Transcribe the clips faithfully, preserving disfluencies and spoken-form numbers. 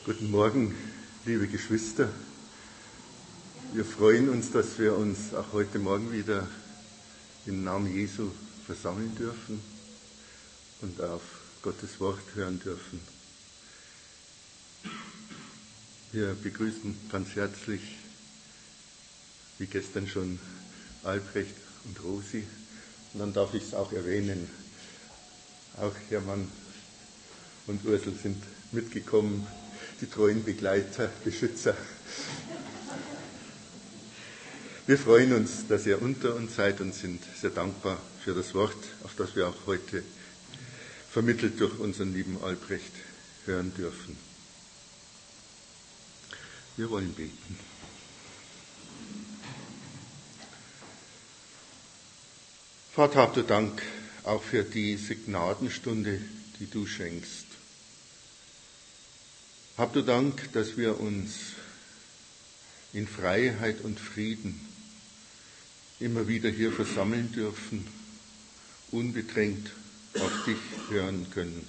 Guten Morgen, liebe Geschwister. Wir freuen uns, dass wir uns auch heute Morgen wieder im Namen Jesu versammeln dürfen und auf Gottes Wort hören dürfen. Wir begrüßen ganz herzlich, wie gestern schon, Albrecht und Rosi. Und dann darf ich es auch erwähnen, auch Hermann und Ursel sind mitgekommen, die treuen Begleiter, Beschützer. Wir freuen uns, dass ihr unter uns seid und sind sehr dankbar für das Wort, auf das wir auch heute vermittelt durch unseren lieben Albrecht hören dürfen. Wir wollen beten. Vater, habt du Dank auch für diese Gnadenstunde, die du schenkst. Habt du Dank, dass wir uns in Freiheit und Frieden immer wieder hier versammeln dürfen, unbedrängt auf dich hören können.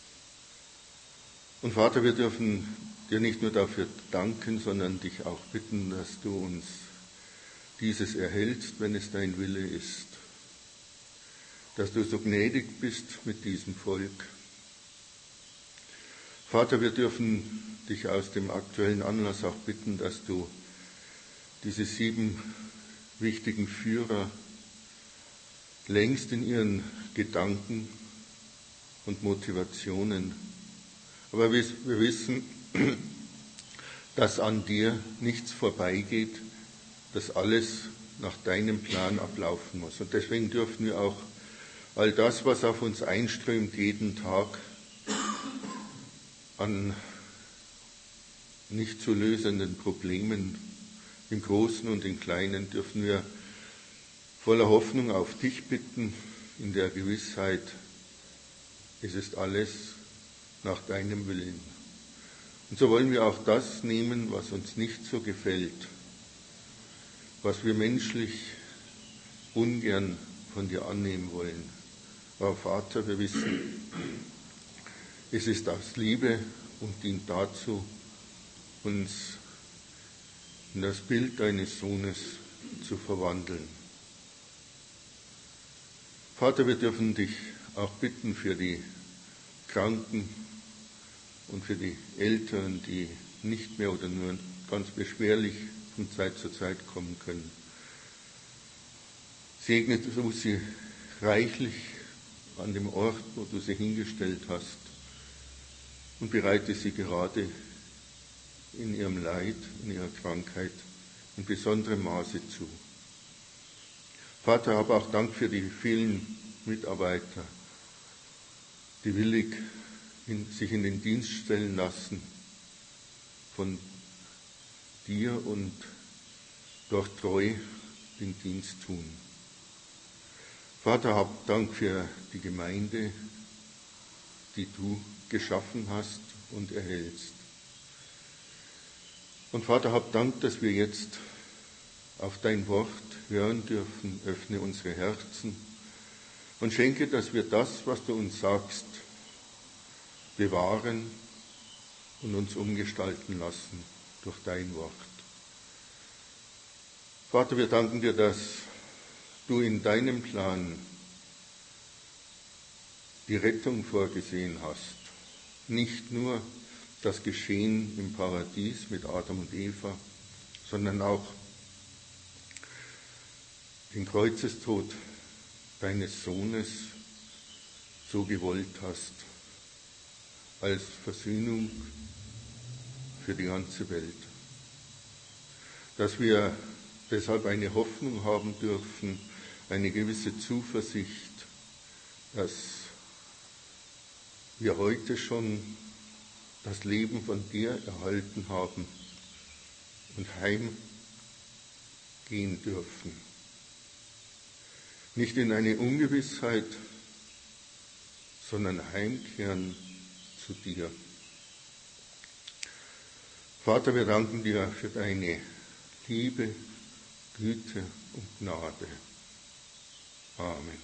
Und Vater, wir dürfen dir nicht nur dafür danken, sondern dich auch bitten, dass du uns dieses erhältst, wenn es dein Wille ist. Dass du so gnädig bist mit diesem Volk. Vater, wir dürfen dich aus dem aktuellen Anlass auch bitten, dass du diese sieben wichtigen Führer längst in ihren Gedanken und Motivationen. Aber wir wissen, dass an dir nichts vorbeigeht, dass alles nach deinem Plan ablaufen muss. Und deswegen dürfen wir auch all das, was auf uns einströmt, jeden Tag an nicht zu lösenden Problemen im Großen und im Kleinen, dürfen wir voller Hoffnung auf dich bitten, in der Gewissheit, es ist alles nach deinem Willen. Und so wollen wir auch das nehmen, was uns nicht so gefällt, was wir menschlich ungern von dir annehmen wollen. Aber Vater, wir wissen, es ist aus Liebe und dient dazu, uns in das Bild deines Sohnes zu verwandeln. Vater, wir dürfen dich auch bitten für die Kranken und für die Älteren, die nicht mehr oder nur ganz beschwerlich von Zeit zu Zeit kommen können. Segne du sie reichlich an dem Ort, wo du sie hingestellt hast, und bereite sie gerade in ihrem Leid, in ihrer Krankheit in besonderem Maße zu. Vater, hab auch Dank für die vielen Mitarbeiter, die willig in, sich in den Dienst stellen lassen von dir und dort treu den Dienst tun. Vater, hab Dank für die Gemeinde, die du geschaffen hast und erhältst. Und Vater, hab Dank, dass wir jetzt auf dein Wort hören dürfen. Öffne unsere Herzen und schenke, dass wir das, was du uns sagst, bewahren und uns umgestalten lassen durch dein Wort. Vater, wir danken dir, dass du in deinem Plan die Rettung vorgesehen hast. Nicht nur das Geschehen im Paradies mit Adam und Eva, sondern auch den Kreuzestod deines Sohnes so gewollt hast, als Versöhnung für die ganze Welt. Dass wir deshalb eine Hoffnung haben dürfen, eine gewisse Zuversicht, dass wir heute schon das Leben von dir erhalten haben und heimgehen dürfen. Nicht in eine Ungewissheit, sondern heimkehren zu dir. Vater, wir danken dir für deine Liebe, Güte und Gnade. Amen.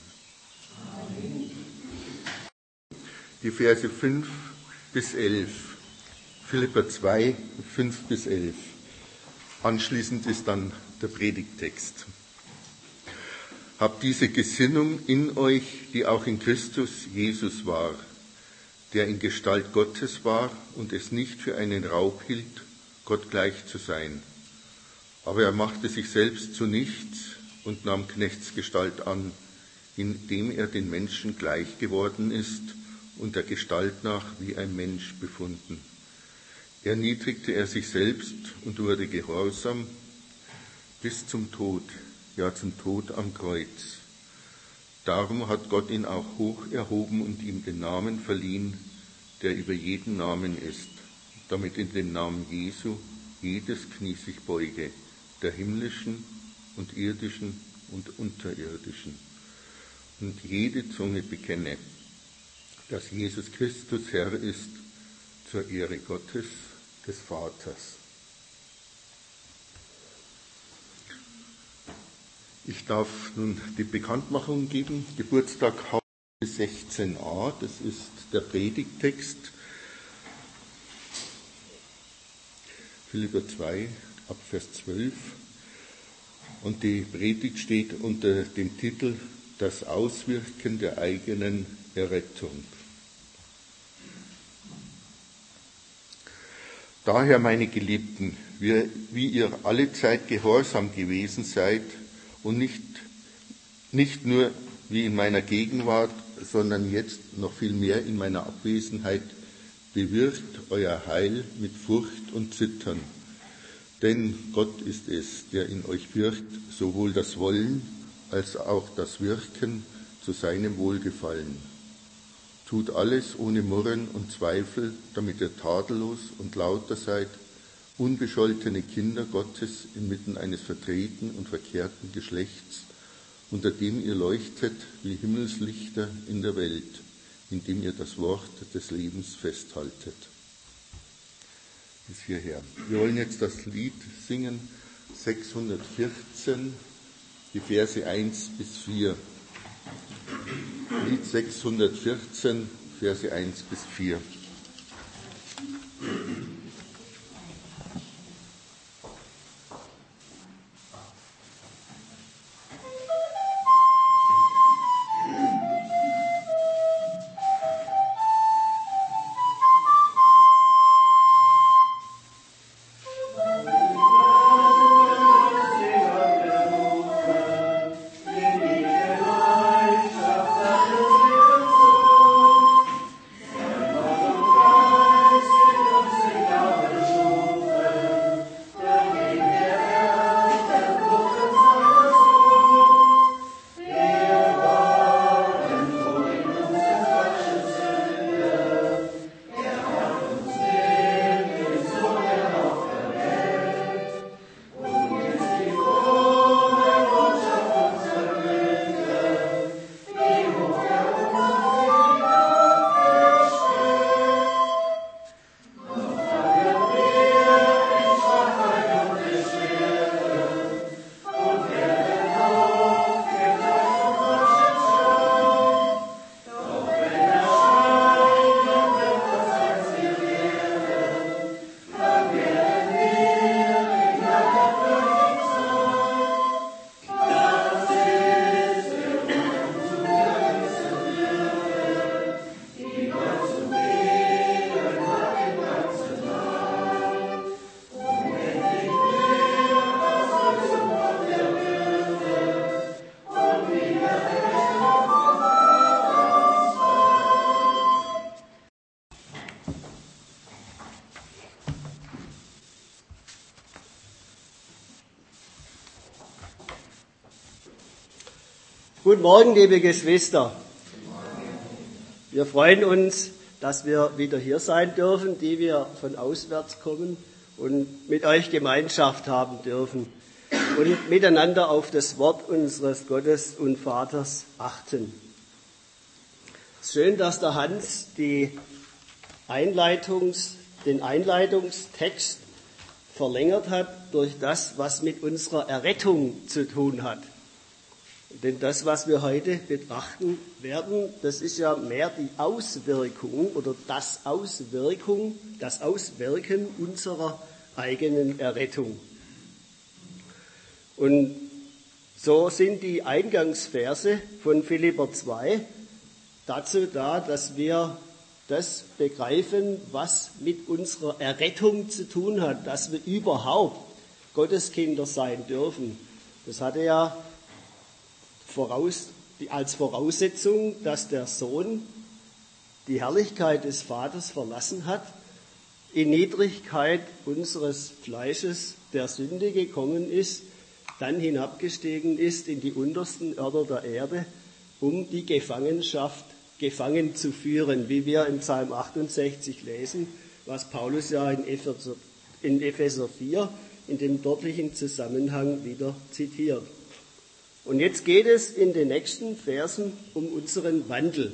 Amen. Die Verse fünf bis elf. Philipper zwei, fünf bis elf. Anschließend ist dann der Predigttext. Habt diese Gesinnung in euch, die auch in Christus Jesus war, der in Gestalt Gottes war und es nicht für einen Raub hielt, Gott gleich zu sein. Aber er machte sich selbst zu nichts und nahm Knechtsgestalt an, indem er den Menschen gleich geworden ist und der Gestalt nach wie ein Mensch befunden. Erniedrigte er sich selbst und wurde gehorsam bis zum Tod, ja zum Tod am Kreuz. Darum hat Gott ihn auch hoch erhoben und ihm den Namen verliehen, der über jeden Namen ist, damit in dem Namen Jesu jedes Knie sich beuge, der himmlischen und irdischen und unterirdischen, und jede Zunge bekenne, dass Jesus Christus Herr ist, zur Ehre Gottes, des Vaters. Ich darf nun die Bekanntmachung geben. Geburtstag sechzehn a, das ist der Predigttext. Philipper zwei, ab Vers zwölf. Und die Predigt steht unter dem Titel Das Auswirken der eigenen Errettung. Daher, meine Geliebten, wie, wie ihr alle Zeit gehorsam gewesen seid und nicht, nicht nur wie in meiner Gegenwart, sondern jetzt noch viel mehr in meiner Abwesenheit, bewirkt euer Heil mit Furcht und Zittern. Denn Gott ist es, der in euch wirkt, sowohl das Wollen als auch das Wirken zu seinem Wohlgefallen. Tut alles ohne Murren und Zweifel, damit ihr tadellos und lauter seid, unbescholtene Kinder Gottes inmitten eines verdrehten und verkehrten Geschlechts, unter dem ihr leuchtet wie Himmelslichter in der Welt, indem ihr das Wort des Lebens festhaltet. Bis hierher. Wir wollen jetzt das Lied singen, sechshundertvierzehn, die Verse eins bis vier. Lied sechshundertvierzehn, Verse eins bis vier. Guten Morgen, liebe Geschwister. Wir freuen uns, dass wir wieder hier sein dürfen, die wir von auswärts kommen und mit euch Gemeinschaft haben dürfen und miteinander auf das Wort unseres Gottes und Vaters achten. Es ist schön, dass der Hans die Einleitungs, den Einleitungstext verlängert hat durch das, was mit unserer Errettung zu tun hat. Denn das, was wir heute betrachten werden, das ist ja mehr die Auswirkung oder das Auswirkung, das Auswirken unserer eigenen Errettung. Und so sind die Eingangsverse von Philipper zwei dazu da, dass wir das begreifen, was mit unserer Errettung zu tun hat, dass wir überhaupt Gotteskinder sein dürfen. Das hatte ja voraus, als Voraussetzung, dass der Sohn die Herrlichkeit des Vaters verlassen hat, in Niedrigkeit unseres Fleisches der Sünde gekommen ist, dann hinabgestiegen ist in die untersten Örter der Erde, um die Gefangenschaft gefangen zu führen, wie wir in Psalm achtundsechzig lesen, was Paulus ja in Epheser, in Epheser vier in dem dortlichen Zusammenhang wieder zitiert. Und jetzt geht es in den nächsten Versen um unseren Wandel.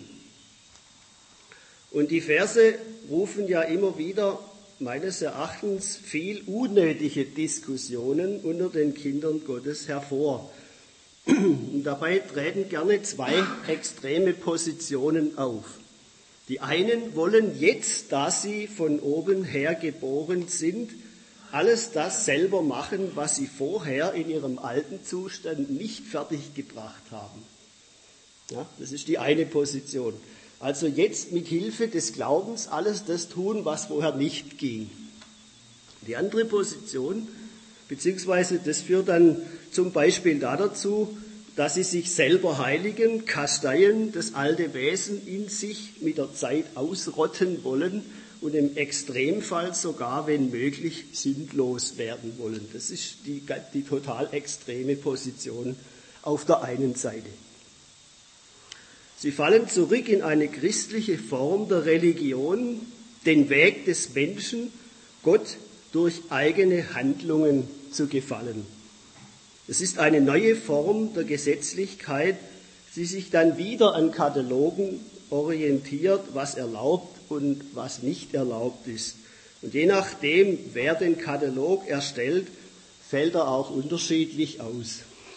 Und die Verse rufen ja immer wieder meines Erachtens viel unnötige Diskussionen unter den Kindern Gottes hervor. Und dabei treten gerne zwei extreme Positionen auf. Die einen wollen jetzt, da sie von oben her geboren sind, alles das selber machen, was sie vorher in ihrem alten Zustand nicht fertiggebracht haben. Ja, das ist die eine Position. Also jetzt mit Hilfe des Glaubens alles das tun, was vorher nicht ging. Die andere Position, beziehungsweise das führt dann zum Beispiel da dazu, dass sie sich selber heiligen, kasteien, das alte Wesen in sich mit der Zeit ausrotten wollen und im Extremfall sogar, wenn möglich, sündlos werden wollen. Das ist die, die total extreme Position auf der einen Seite. Sie fallen zurück in eine christliche Form der Religion, den Weg des Menschen, Gott durch eigene Handlungen zu gefallen. Es ist eine neue Form der Gesetzlichkeit, die sich dann wieder an Katalogen orientiert, was erlaubt und was nicht erlaubt ist. Und je nachdem, wer den Katalog erstellt, fällt er auch unterschiedlich aus.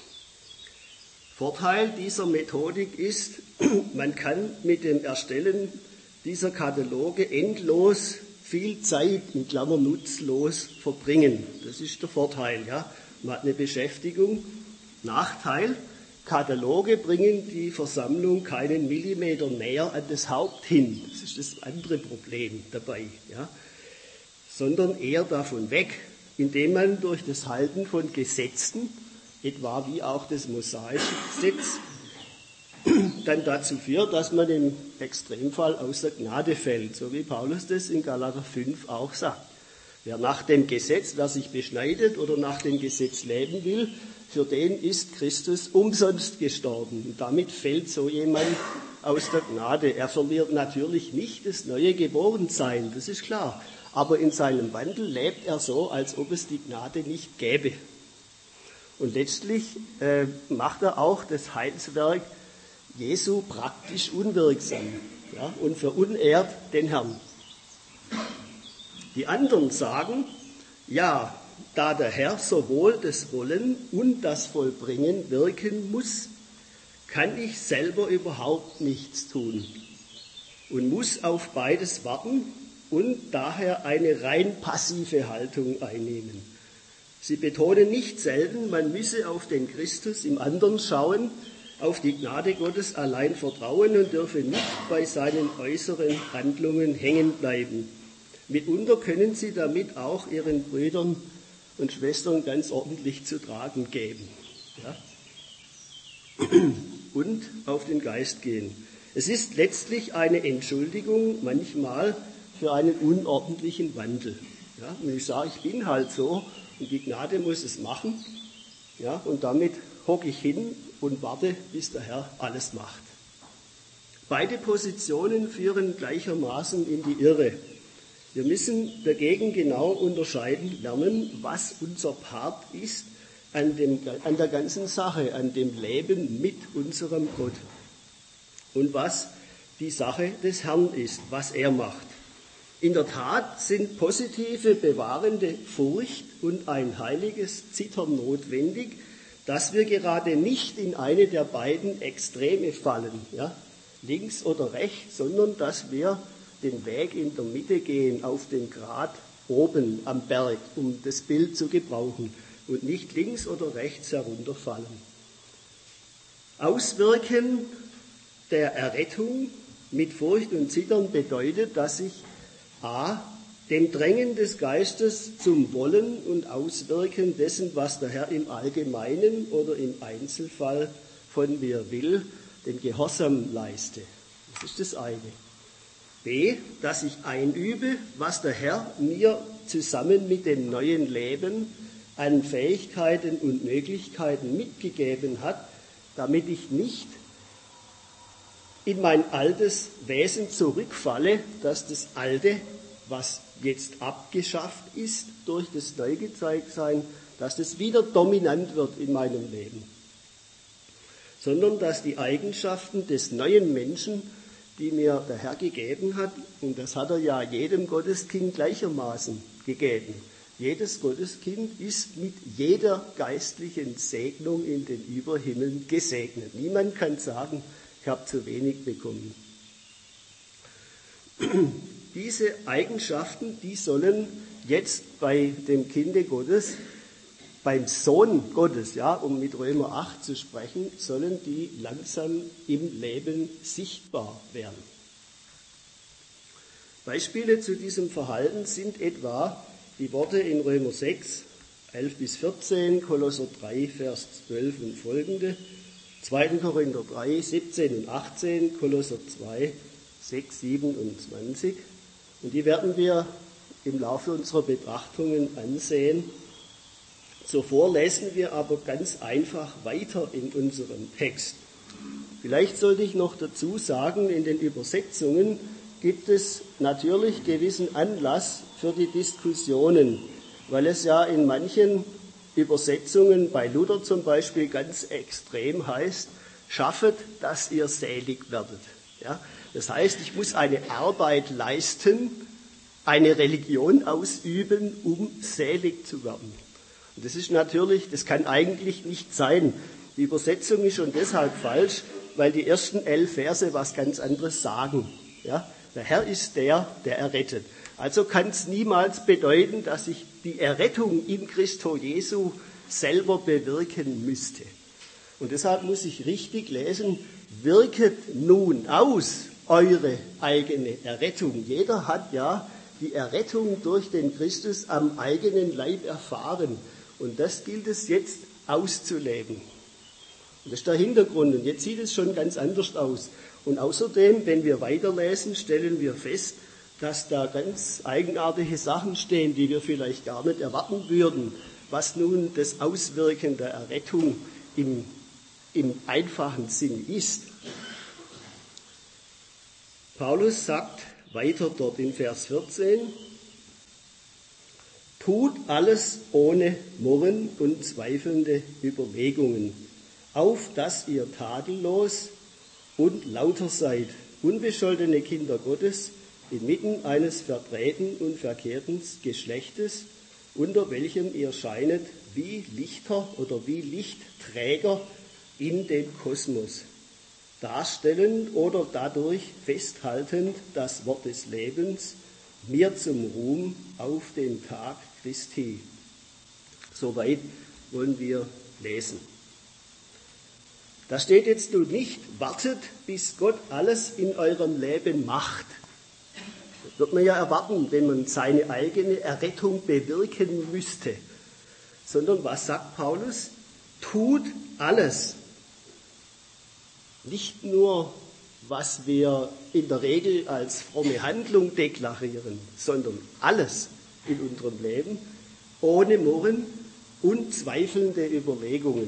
Vorteil dieser Methodik ist, man kann mit dem Erstellen dieser Kataloge endlos viel Zeit, in Klammern nutzlos, verbringen. Das ist der Vorteil, ja. Man hat eine Beschäftigung. Nachteil, Kataloge bringen die Versammlung keinen Millimeter näher an das Haupt hin. Das ist das andere Problem dabei, ja. Sondern eher davon weg, indem man durch das Halten von Gesetzen, etwa wie auch das mosaische Gesetz, dann dazu führt, dass man im Extremfall aus der Gnade fällt, so wie Paulus das in Galater fünf auch sagt. Wer nach dem Gesetz, wer sich beschneidet oder nach dem Gesetz leben will, für den ist Christus umsonst gestorben. Und damit fällt so jemand aus der Gnade. Er verliert natürlich nicht das neue Geborensein, das ist klar. Aber in seinem Wandel lebt er so, als ob es die Gnade nicht gäbe. Und letztlich äh, macht er auch das Heilswerk Jesu praktisch unwirksam, ja, und verunehrt den Herrn. Die anderen sagen, ja, da der Herr sowohl das Wollen und das Vollbringen wirken muss, kann ich selber überhaupt nichts tun und muss auf beides warten und daher eine rein passive Haltung einnehmen. Sie betonen nicht selten, man müsse auf den Christus im anderen schauen, auf die Gnade Gottes allein vertrauen und dürfe nicht bei seinen äußeren Handlungen hängen bleiben. Mitunter können sie damit auch ihren Brüdern und Schwestern ganz ordentlich zu tragen geben, ja? Und auf den Geist gehen. Es ist letztlich eine Entschuldigung manchmal für einen unordentlichen Wandel. Ja? Und ich sage, ich bin halt so und die Gnade muss es machen, ja? Und damit hocke ich hin und warte, bis der Herr alles macht. Beide Positionen führen gleichermaßen in die Irre. Wir müssen dagegen genau unterscheiden lernen, was unser Part ist an, dem, an der ganzen Sache, an dem Leben mit unserem Gott und was die Sache des Herrn ist, was er macht. In der Tat sind positive, bewahrende Furcht und ein heiliges Zittern notwendig, dass wir gerade nicht in eine der beiden Extreme fallen, ja, links oder rechts, sondern dass wir den Weg in der Mitte gehen, auf den Grat oben am Berg, um das Bild zu gebrauchen, und nicht links oder rechts herunterfallen. Auswirken der Errettung mit Furcht und Zittern bedeutet, dass ich a. dem Drängen des Geistes zum Wollen und Auswirken dessen, was der Herr im Allgemeinen oder im Einzelfall von mir will, den Gehorsam leiste. Das ist das eine. B. Dass ich einübe, was der Herr mir zusammen mit dem neuen Leben an Fähigkeiten und Möglichkeiten mitgegeben hat, damit ich nicht in mein altes Wesen zurückfalle, dass das Alte, was jetzt abgeschafft ist durch das Neugezeigtsein, dass das wieder dominant wird in meinem Leben. Sondern dass die Eigenschaften des neuen Menschen, die mir der Herr gegeben hat, und das hat er ja jedem Gotteskind gleichermaßen gegeben. Jedes Gotteskind ist mit jeder geistlichen Segnung in den Überhimmeln gesegnet. Niemand kann sagen, ich habe zu wenig bekommen. Diese Eigenschaften, die sollen jetzt bei dem Kinde Gottes, beim Sohn Gottes, ja, um mit Römer acht zu sprechen, sollen die langsam im Leben sichtbar werden. Beispiele zu diesem Verhalten sind etwa die Worte in Römer sechs, elf bis vierzehn, Kolosser drei, Vers zwölf und folgende, zweiter Korinther drei, siebzehn und achtzehn, Kolosser zwei, sechs, sieben und zwanzig. Und die werden wir im Laufe unserer Betrachtungen ansehen. Zuvor lesen wir aber ganz einfach weiter in unserem Text. Vielleicht sollte ich noch dazu sagen, in den Übersetzungen gibt es natürlich gewissen Anlass für die Diskussionen, weil es ja in manchen Übersetzungen, bei Luther zum Beispiel, ganz extrem heißt, schaffet, dass ihr selig werdet. Ja? Das heißt, ich muss eine Arbeit leisten, eine Religion ausüben, um selig zu werden. Und das ist natürlich, das kann eigentlich nicht sein. Die Übersetzung ist schon deshalb falsch, weil die ersten elf Verse was ganz anderes sagen. Ja? Der Herr ist der, der errettet. Also kann es niemals bedeuten, dass ich die Errettung in Christo Jesu selber bewirken müsste. Und deshalb muss ich richtig lesen, wirket nun aus eure eigene Errettung. Jeder hat ja die Errettung durch den Christus am eigenen Leib erfahren. Und das gilt es jetzt auszuleben. Und das ist der Hintergrund. Und jetzt sieht es schon ganz anders aus. Und außerdem, wenn wir weiterlesen, stellen wir fest, dass da ganz eigenartige Sachen stehen, die wir vielleicht gar nicht erwarten würden, was nun das Auswirken der Errettung im, im einfachen Sinn ist. Paulus sagt weiter dort in Vers vierzehn, tut alles ohne Murren und zweifelnde Überlegungen, auf dass ihr tadellos und lauter seid, unbescholtene Kinder Gottes, inmitten eines verdrehten und verkehrten Geschlechtes, unter welchem ihr scheinet wie Lichter oder wie Lichtträger in dem Kosmos, darstellend oder dadurch festhaltend das Wort des Lebens, mir zum Ruhm auf den Tag Christi. Soweit wollen wir lesen. Da steht jetzt nun nicht, wartet, bis Gott alles in eurem Leben macht. Das wird man ja erwarten, wenn man seine eigene Errettung bewirken müsste. Sondern was sagt Paulus? Tut alles. Nicht nur, was wir in der Regel als fromme Handlung deklarieren, sondern alles in unserem Leben, ohne Murren und zweifelnde Überlegungen.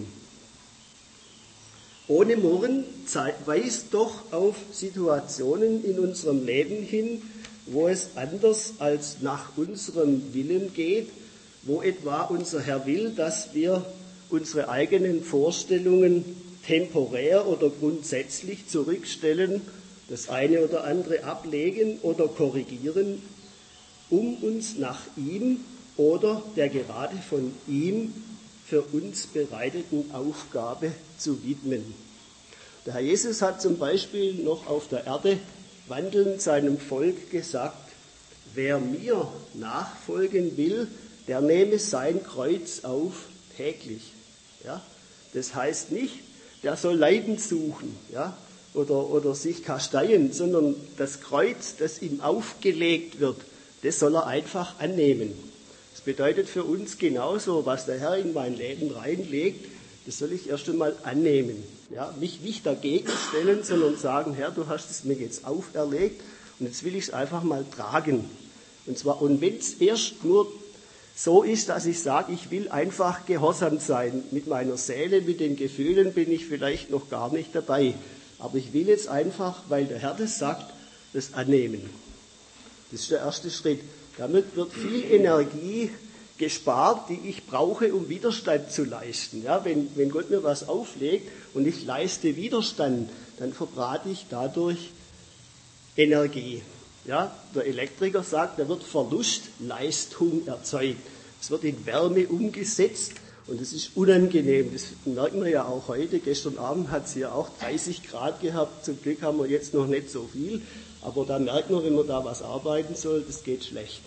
Ohne Murren weist doch auf Situationen in unserem Leben hin, wo es anders als nach unserem Willen geht, wo etwa unser Herr will, dass wir unsere eigenen Vorstellungen temporär oder grundsätzlich zurückstellen, das eine oder andere ablegen oder korrigieren, um uns nach ihm oder der gerade von ihm für uns bereiteten Aufgabe zu widmen. Der Herr Jesus hat zum Beispiel noch auf der Erde wandelnd seinem Volk gesagt, wer mir nachfolgen will, der nehme sein Kreuz auf täglich. Ja? Das heißt nicht, der soll Leiden suchen, ja? oder, oder sich kasteien, sondern das Kreuz, das ihm aufgelegt wird, das soll er einfach annehmen. Das bedeutet für uns genauso, was der Herr in mein Leben reinlegt, das soll ich erst einmal annehmen. Ja? Mich nicht dagegen stellen, sondern sagen, Herr, du hast es mir jetzt auferlegt und jetzt will ich es einfach mal tragen. Und zwar, und wenn es erst nur so ist, dass ich sage, ich will einfach gehorsam sein. Mit meiner Seele, mit den Gefühlen bin ich vielleicht noch gar nicht dabei. Aber ich will jetzt einfach, weil der Herr das sagt, das annehmen. Das ist der erste Schritt. Damit wird viel Energie gespart, die ich brauche, um Widerstand zu leisten. Ja, wenn, wenn Gott mir was auflegt und ich leiste Widerstand, dann verbrate ich dadurch Energie. Ja, der Elektriker sagt, da wird Verlustleistung erzeugt. Es wird in Wärme umgesetzt und das ist unangenehm. Das merken wir ja auch heute. Gestern Abend hat es hier auch dreißig Grad gehabt. Zum Glück haben wir jetzt noch nicht so viel. Aber da merkt man, wenn man da was arbeiten soll, das geht schlecht.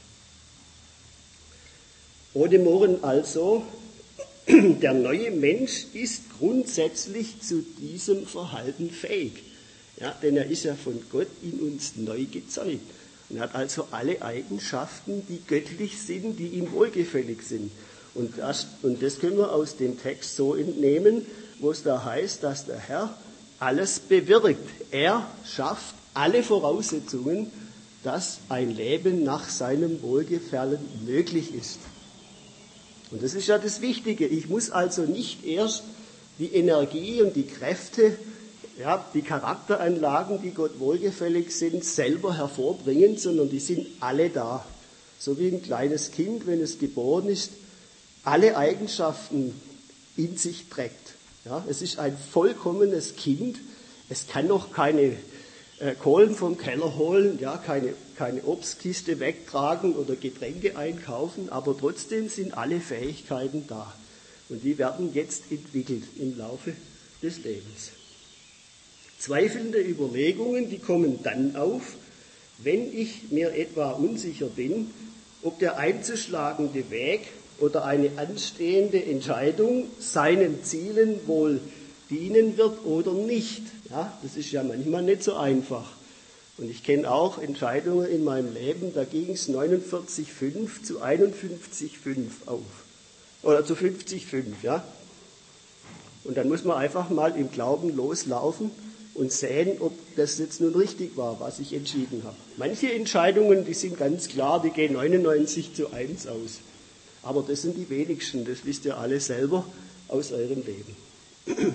Ohne Murren also, der neue Mensch ist grundsätzlich zu diesem Verhalten fähig. Ja, denn er ist ja von Gott in uns neu gezeugt. Und er hat also alle Eigenschaften, die göttlich sind, die ihm wohlgefällig sind. Und das, und das können wir aus dem Text so entnehmen, wo es da heißt, dass der Herr alles bewirkt. Er schafft alle Voraussetzungen, dass ein Leben nach seinem Wohlgefallen möglich ist. Und das ist ja das Wichtige. Ich muss also nicht erst die Energie und die Kräfte, ja, die Charakteranlagen, die Gott wohlgefällig sind, selber hervorbringen, sondern die sind alle da. So wie ein kleines Kind, wenn es geboren ist, alle Eigenschaften in sich trägt. Ja, es ist ein vollkommenes Kind. Es kann noch keine äh, Kohlen vom Keller holen, ja, keine, keine Obstkiste wegtragen oder Getränke einkaufen, aber trotzdem sind alle Fähigkeiten da. Und die werden jetzt entwickelt im Laufe des Lebens. Zweifelnde Überlegungen, die kommen dann auf, wenn ich mir etwa unsicher bin, ob der einzuschlagende Weg oder eine anstehende Entscheidung seinen Zielen wohl dienen wird oder nicht. Ja, das ist ja manchmal nicht so einfach. Und ich kenne auch Entscheidungen in meinem Leben, da ging es neunundvierzig fünf zu einundfünfzig fünf auf. Oder zu fünfzig fünf, ja. Und dann muss man einfach mal im Glauben loslaufen und sehen, ob das jetzt nun richtig war, was ich entschieden habe. Manche Entscheidungen, die sind ganz klar, die gehen neunundneunzig zu eins aus. Aber das sind die wenigsten, das wisst ihr alle selber aus eurem Leben.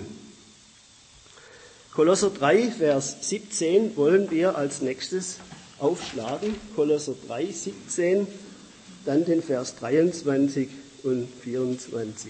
Kolosser drei, Vers siebzehn wollen wir als nächstes aufschlagen. Kolosser drei, siebzehn, dann den Vers dreiundzwanzig und vierundzwanzig.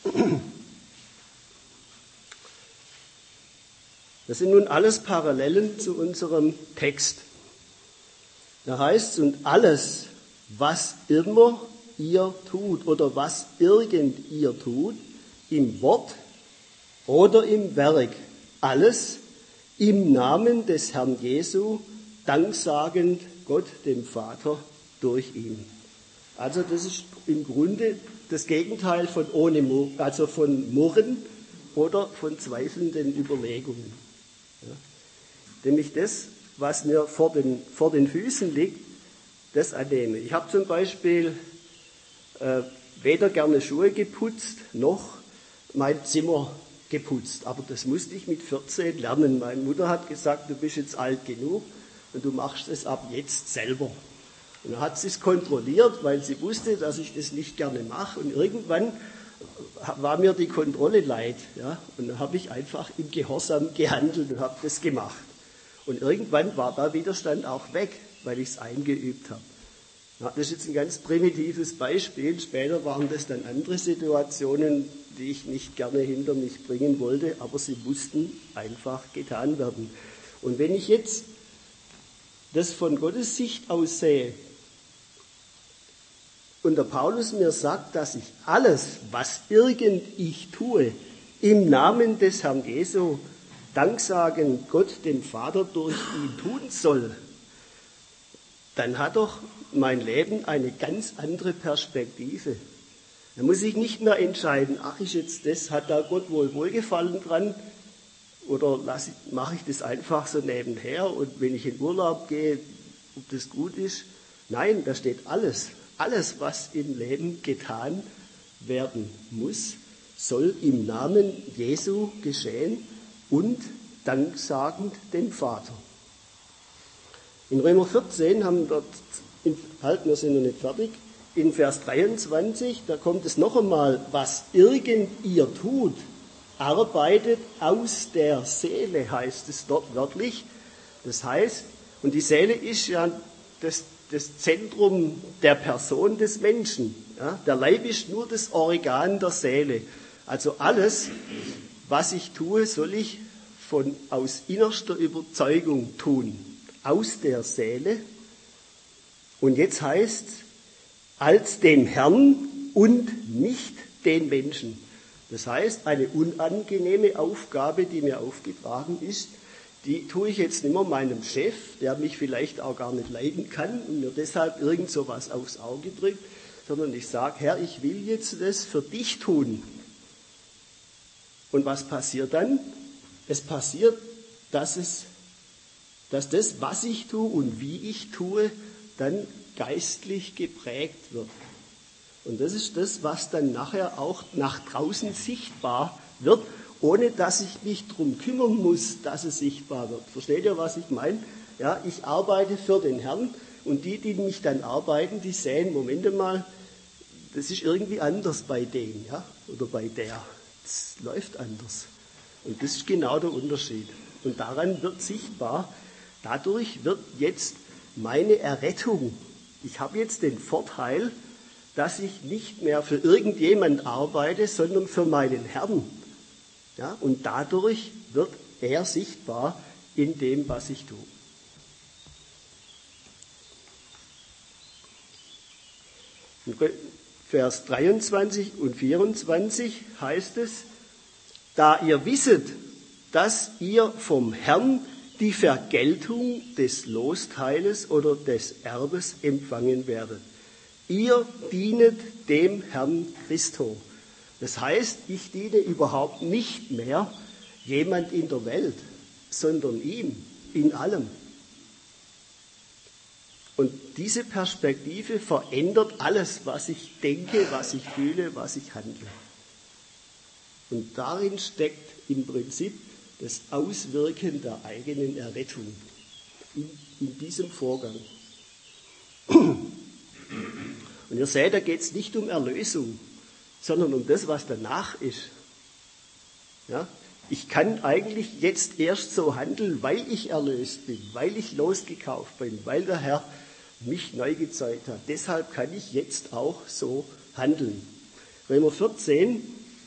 Das sind nun alles Parallelen zu unserem Text. Da heißt es, und alles, was immer ihr tut oder was irgend ihr tut, im Wort oder im Werk, alles im Namen des Herrn Jesu, danksagend Gott dem Vater durch ihn. Also das ist im Grunde das Gegenteil von ohne Murren, also von Murren oder von zweifelnden Überlegungen. Ja. Nämlich das, was mir vor den, vor den Füßen liegt, das annehme. Ich habe zum Beispiel äh, weder gerne Schuhe geputzt, noch mein Zimmer geputzt. Aber das musste ich mit vierzehn lernen. Meine Mutter hat gesagt, du bist jetzt alt genug und du machst es ab jetzt selber. Und dann hat sie es kontrolliert, weil sie wusste, dass ich das nicht gerne mache. Und irgendwann war mir die Kontrolle leid. Ja? Und dann habe ich einfach im Gehorsam gehandelt und habe das gemacht. Und irgendwann war der Widerstand auch weg, weil ich es eingeübt habe. Ja, das ist jetzt ein ganz primitives Beispiel. Später waren das dann andere Situationen, die ich nicht gerne hinter mich bringen wollte, aber sie mussten einfach getan werden. Und wenn ich jetzt das von Gottes Sicht aus sehe und der Paulus mir sagt, dass ich alles, was irgend ich tue, im Namen des Herrn Jesu Danksagen Gott, dem Vater, durch ihn tun soll, dann hat doch mein Leben eine ganz andere Perspektive. Da muss ich nicht mehr entscheiden, ach, ist jetzt das, hat da Gott wohl Wohlgefallen dran, oder mache ich das einfach so nebenher und wenn ich in Urlaub gehe, ob das gut ist. Nein, da steht alles. Alles, was im Leben getan werden muss, soll im Namen Jesu geschehen und danksagend dem Vater. In Römer vierzehn haben dort, halt, wir sind noch nicht fertig, in Vers dreiundzwanzig, da kommt es noch einmal, was irgend ihr tut, arbeitet aus der Seele, heißt es dort wörtlich. Das heißt, und die Seele ist ja das, das Zentrum der Person des Menschen. Ja? Der Leib ist nur das Organ der Seele. Also alles, was ich tue, soll ich von, aus innerster Überzeugung tun. Aus der Seele. Und jetzt heißt es, als dem Herrn und nicht den Menschen. Das heißt, eine unangenehme Aufgabe, die mir aufgetragen ist, die tue ich jetzt nicht mehr meinem Chef, der mich vielleicht auch gar nicht leiden kann und mir deshalb irgend so was aufs Auge drückt, sondern ich sage, Herr, ich will jetzt das für dich tun. Und was passiert dann? Es passiert, dass, es, dass das, was ich tue und wie ich tue, dann geistlich geprägt wird. Und das ist das, was dann nachher auch nach draußen sichtbar wird, ohne dass ich mich darum kümmern muss, dass es sichtbar wird. Versteht ihr, was ich meine? Ja, ich arbeite für den Herrn und die, die mich dann arbeiten, die sehen, Moment mal, das ist irgendwie anders bei denen, ja, oder bei der. Das läuft anders. Und das ist genau der Unterschied. Und daran wird sichtbar, dadurch wird jetzt meine Errettung. Ich habe jetzt den Vorteil, dass ich nicht mehr für irgendjemand arbeite, sondern für meinen Herrn. Ja, und dadurch wird er sichtbar in dem, was ich tue. In Vers dreiundzwanzig und vierundzwanzig heißt es, da ihr wisset, dass ihr vom Herrn die Vergeltung des Losteiles oder des Erbes empfangen werdet. Ihr dienet dem Herrn Christo. Das heißt, ich diene überhaupt nicht mehr jemand in der Welt, sondern ihm, in allem. Und diese Perspektive verändert alles, was ich denke, was ich fühle, was ich handle. Und darin steckt im Prinzip das Auswirken der eigenen Errettung, in, in diesem Vorgang. Und ihr seht, da geht es nicht um Erlösung, sondern um das, was danach ist. Ja? Ich kann eigentlich jetzt erst so handeln, weil ich erlöst bin, weil ich losgekauft bin, weil der Herr mich neu gezeugt hat. Deshalb kann ich jetzt auch so handeln. Römer vierzehn,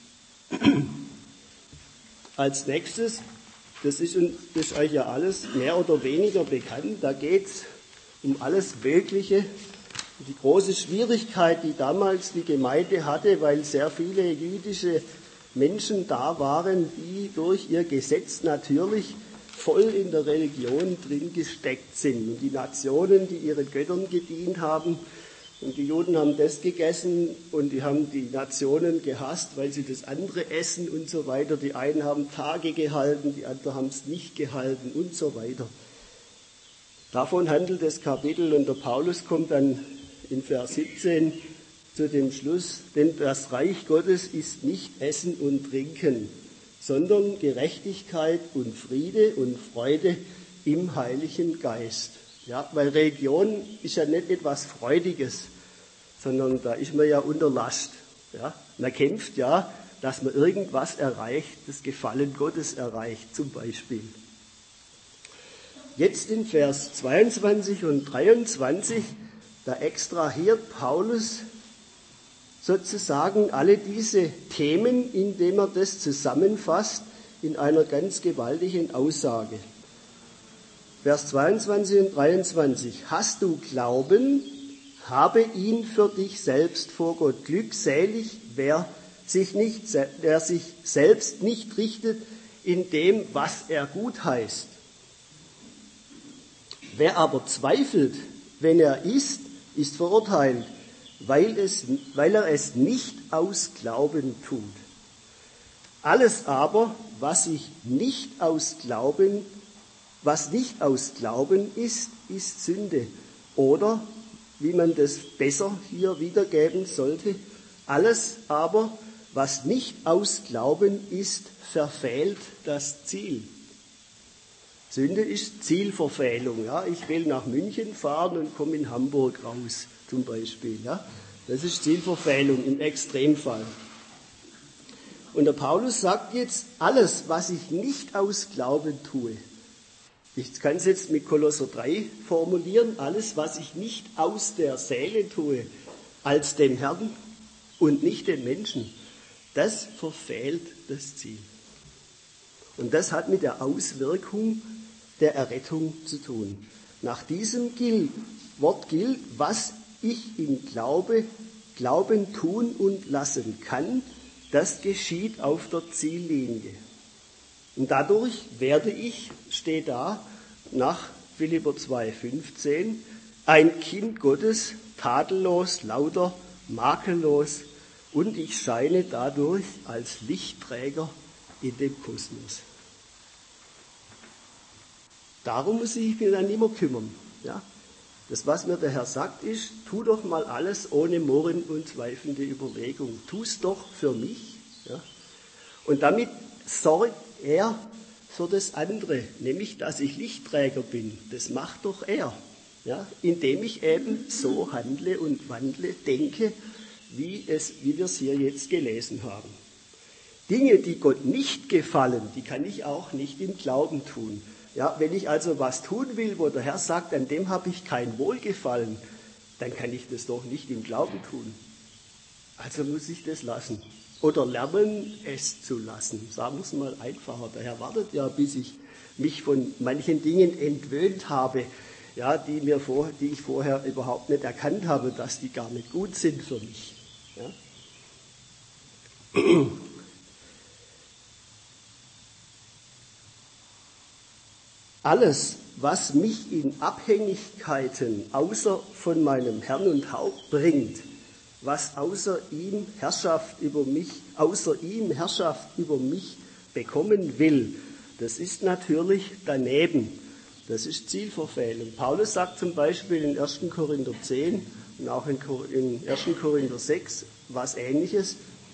als nächstes, das ist, das ist euch ja alles mehr oder weniger bekannt, da geht es um alles Mögliche. Die große Schwierigkeit, die damals die Gemeinde hatte, weil sehr viele jüdische Menschen da waren, die durch ihr Gesetz natürlich voll in der Religion drin gesteckt sind. Und die Nationen, die ihren Göttern gedient haben, und die Juden haben das gegessen und die haben die Nationen gehasst, weil sie das andere essen und so weiter. Die einen haben Tage gehalten, die anderen haben es nicht gehalten und so weiter. Davon handelt das Kapitel und der Paulus kommt dann in Vers siebzehn zu dem Schluss, denn das Reich Gottes ist nicht Essen und Trinken, sondern Gerechtigkeit und Friede und Freude im Heiligen Geist. Ja, weil Religion ist ja nicht etwas Freudiges, sondern da ist man ja unter Last. Ja. Man kämpft ja, dass man irgendwas erreicht, das Gefallen Gottes erreicht, zum Beispiel. Jetzt in Vers zweiundzwanzig und dreiundzwanzig, da extrahiert Paulus sozusagen alle diese Themen, indem er das zusammenfasst in einer ganz gewaltigen Aussage. Vers zweiundzwanzig und dreiundzwanzig. Hast du Glauben, habe ihn für dich selbst vor Gott. Glückselig, wer sich, nicht, wer sich selbst nicht richtet in dem, was er gut heißt. Wer aber zweifelt, wenn er isst, ist verurteilt, weil, es, weil er es nicht aus Glauben tut. Alles aber, was ich nicht aus Glauben, was nicht aus Glauben ist, ist Sünde. Oder, wie man das besser hier wiedergeben sollte, alles aber, was nicht aus Glauben ist, verfehlt das Ziel. Sünde ist Zielverfehlung. Ja? Ich will nach München fahren und komme in Hamburg raus, zum Beispiel. Ja? Das ist Zielverfehlung im Extremfall. Und der Paulus sagt jetzt, alles, was ich nicht aus Glauben tue, ich kann es jetzt mit Kolosser drei formulieren, alles, was ich nicht aus der Seele tue, als dem Herrn und nicht den Menschen, das verfehlt das Ziel. Und das hat mit der Auswirkung der Errettung zu tun. Nach diesem Wort gilt, was ich im Glaube, Glauben tun und lassen kann, das geschieht auf der Ziellinie. Und dadurch werde ich, steht da, nach Philipper zwei fünfzehn, ein Kind Gottes, tadellos, lauter, makellos, und ich scheine dadurch als Lichtträger in dem Kosmos. Darum muss ich mich dann immer kümmern. Ja? Das, was mir der Herr sagt, ist, tu doch mal alles ohne Murren und zweifelnde Überlegung. Tu es doch für mich. Ja? Und damit sorgt er für das andere, nämlich, dass ich Lichtträger bin. Das macht doch er. Ja? Indem ich eben so handle und wandle, denke, wie, es, wie wir es hier jetzt gelesen haben. Dinge, die Gott nicht gefallen, die kann ich auch nicht im Glauben tun. Ja, wenn ich also was tun will, wo der Herr sagt, an dem habe ich kein Wohlgefallen, dann kann ich das doch nicht im Glauben tun. Also muss ich das lassen. Oder lernen, es zu lassen. Sagen wir es mal einfacher. Der Herr wartet ja, bis ich mich von manchen Dingen entwöhnt habe, ja, die, mir vor, die ich vorher überhaupt nicht erkannt habe, dass die gar nicht gut sind für mich. Ja? Alles, was mich in Abhängigkeiten außer von meinem Herrn und Haupt bringt, was außer ihm Herrschaft über mich, außer ihm Herrschaft über mich bekommen will, das ist natürlich daneben. Das ist Zielverfehlung. Paulus sagt zum Beispiel in ersten Korinther zehn und auch in ersten Korinther sechs was Ähnliches.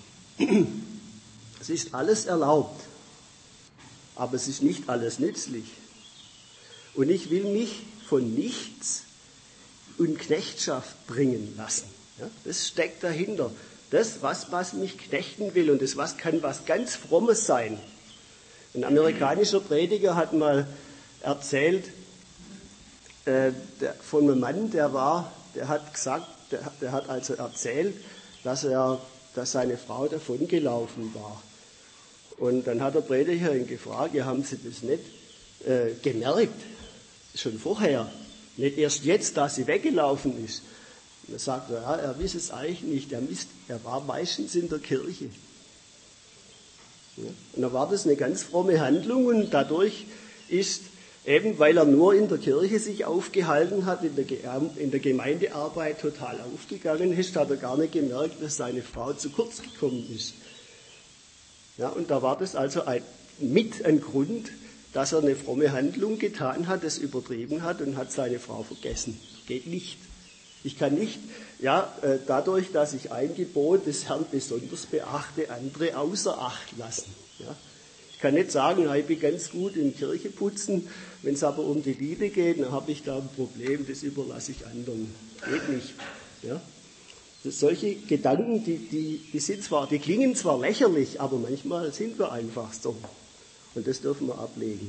Es ist alles erlaubt, aber es ist nicht alles nützlich. Und ich will mich von nichts in Knechtschaft bringen lassen. Ja, das steckt dahinter. Das, was, was mich knechten will, und das was kann was ganz Frommes sein. Ein amerikanischer Prediger hat mal erzählt äh, der, von einem Mann, der war, der hat gesagt, der, der hat also erzählt, dass er, dass seine Frau davongelaufen war. Und dann hat der Prediger ihn gefragt, ja, haben Sie das nicht äh, gemerkt? Schon vorher, nicht erst jetzt, da sie weggelaufen ist. Und er sagt, ja, er wisse es eigentlich nicht, er, misst, er war meistens in der Kirche. Ja, und dann war das eine ganz fromme Handlung und dadurch ist, eben weil er nur in der Kirche sich aufgehalten hat, in der, in der Gemeindearbeit total aufgegangen ist, hat er gar nicht gemerkt, dass seine Frau zu kurz gekommen ist. Ja, und da war das also ein, mit ein Grund, dass er eine fromme Handlung getan hat, es übertrieben hat und hat seine Frau vergessen. Geht nicht. Ich kann nicht, ja, dadurch, dass ich ein Gebot des Herrn besonders beachte, andere außer Acht lassen. Ja. Ich kann nicht sagen, ich bin ganz gut im Kircheputzen, wenn es aber um die Liebe geht, dann habe ich da ein Problem, das überlasse ich anderen. Geht nicht. Ja. Das solche Gedanken, die, die, die sind zwar, die klingen zwar lächerlich, aber manchmal sind wir einfach so. Und das dürfen wir ablegen.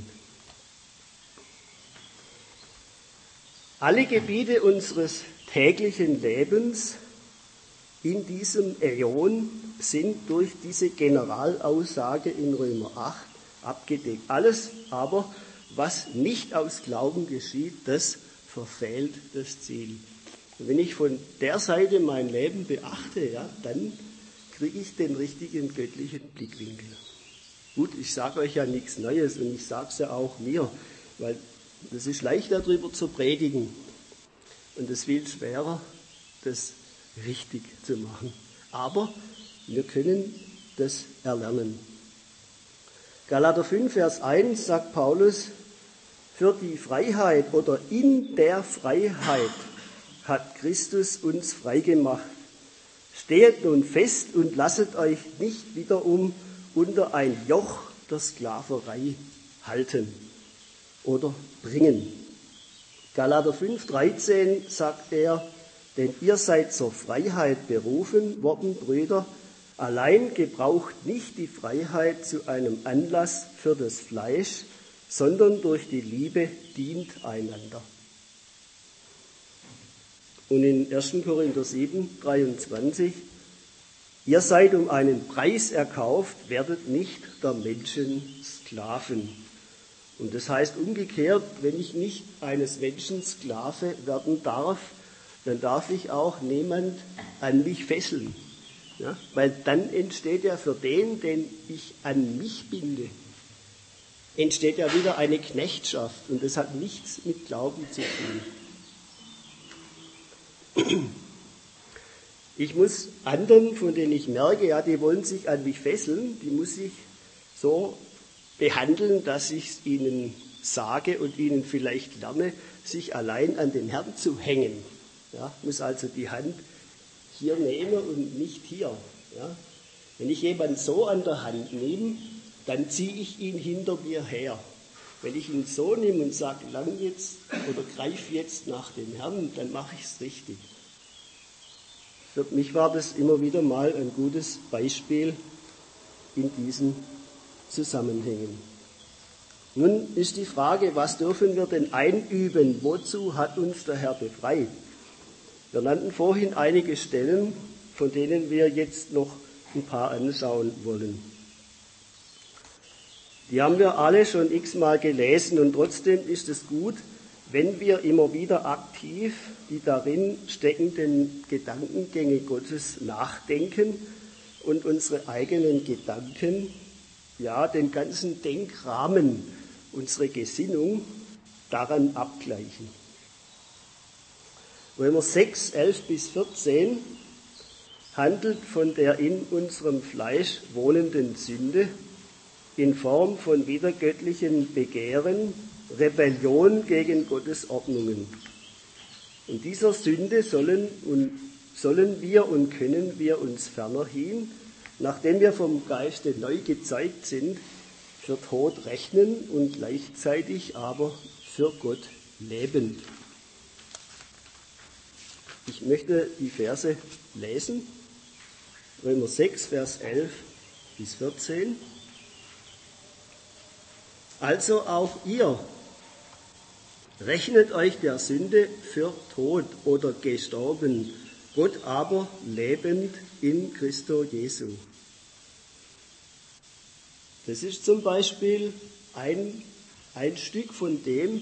Alle Gebiete unseres täglichen Lebens in diesem Äon sind durch diese Generalaussage in Römer acht abgedeckt. Alles aber, was nicht aus Glauben geschieht, das verfehlt das Ziel. Und wenn ich von der Seite mein Leben beachte, ja, dann kriege ich den richtigen göttlichen Blickwinkel. Gut, ich sage euch ja nichts Neues und ich sage es ja auch mir, weil es ist leicht darüber zu predigen und es viel schwerer, das richtig zu machen. Aber wir können das erlernen. Galater fünf, Vers eins sagt Paulus, für die Freiheit oder in der Freiheit hat Christus uns freigemacht. Stehet nun fest und lasset euch nicht wiederum unter ein Joch der Sklaverei halten oder bringen. Galater fünf, dreizehn sagt er, denn ihr seid zur Freiheit berufen worden, Brüder, allein gebraucht nicht die Freiheit zu einem Anlass für das Fleisch, sondern durch die Liebe dient einander. Und in ersten Korinther sieben, dreiundzwanzig, ihr seid um einen Preis erkauft, werdet nicht der Menschen Sklaven. Und das heißt umgekehrt, wenn ich nicht eines Menschen Sklave werden darf, dann darf ich auch niemand an mich fesseln. Ja? Weil dann entsteht ja für den, den ich an mich binde, entsteht ja wieder eine Knechtschaft. Und das hat nichts mit Glauben zu tun. Ich muss anderen, von denen ich merke, ja, die wollen sich an mich fesseln, die muss ich so behandeln, dass ich es ihnen sage und ihnen vielleicht lerne, sich allein an den Herrn zu hängen. Ja, muss also die Hand hier nehmen und nicht hier. Ja. Wenn ich jemanden so an der Hand nehme, dann ziehe ich ihn hinter mir her. Wenn ich ihn so nehme und sage, lang jetzt oder greif jetzt nach dem Herrn, dann mache ich es richtig. Für mich war das immer wieder mal ein gutes Beispiel in diesen Zusammenhängen. Nun ist die Frage, was dürfen wir denn einüben? Wozu hat uns der Herr befreit? Wir nannten vorhin einige Stellen, von denen wir jetzt noch ein paar anschauen wollen. Die haben wir alle schon x-mal gelesen und trotzdem ist es gut, wenn wir immer wieder aktiv die darin steckenden Gedankengänge Gottes nachdenken und unsere eigenen Gedanken, ja, den ganzen Denkrahmen, unsere Gesinnung daran abgleichen. Römer sechs, elf bis vierzehn handelt von der in unserem Fleisch wohnenden Sünde in Form von widergöttlichen Begehren, Rebellion gegen Gottes Ordnungen. Und dieser Sünde sollen, und, sollen wir und können wir uns fernerhin, nachdem wir vom Geiste neu gezeugt sind, für Tod rechnen und gleichzeitig aber für Gott leben. Ich möchte die Verse lesen. Römer sechs, Vers elf bis vierzehn. Also auch ihr rechnet euch der Sünde für tot oder gestorben, Gott aber lebend in Christo Jesu. Das ist zum Beispiel ein, ein Stück von dem,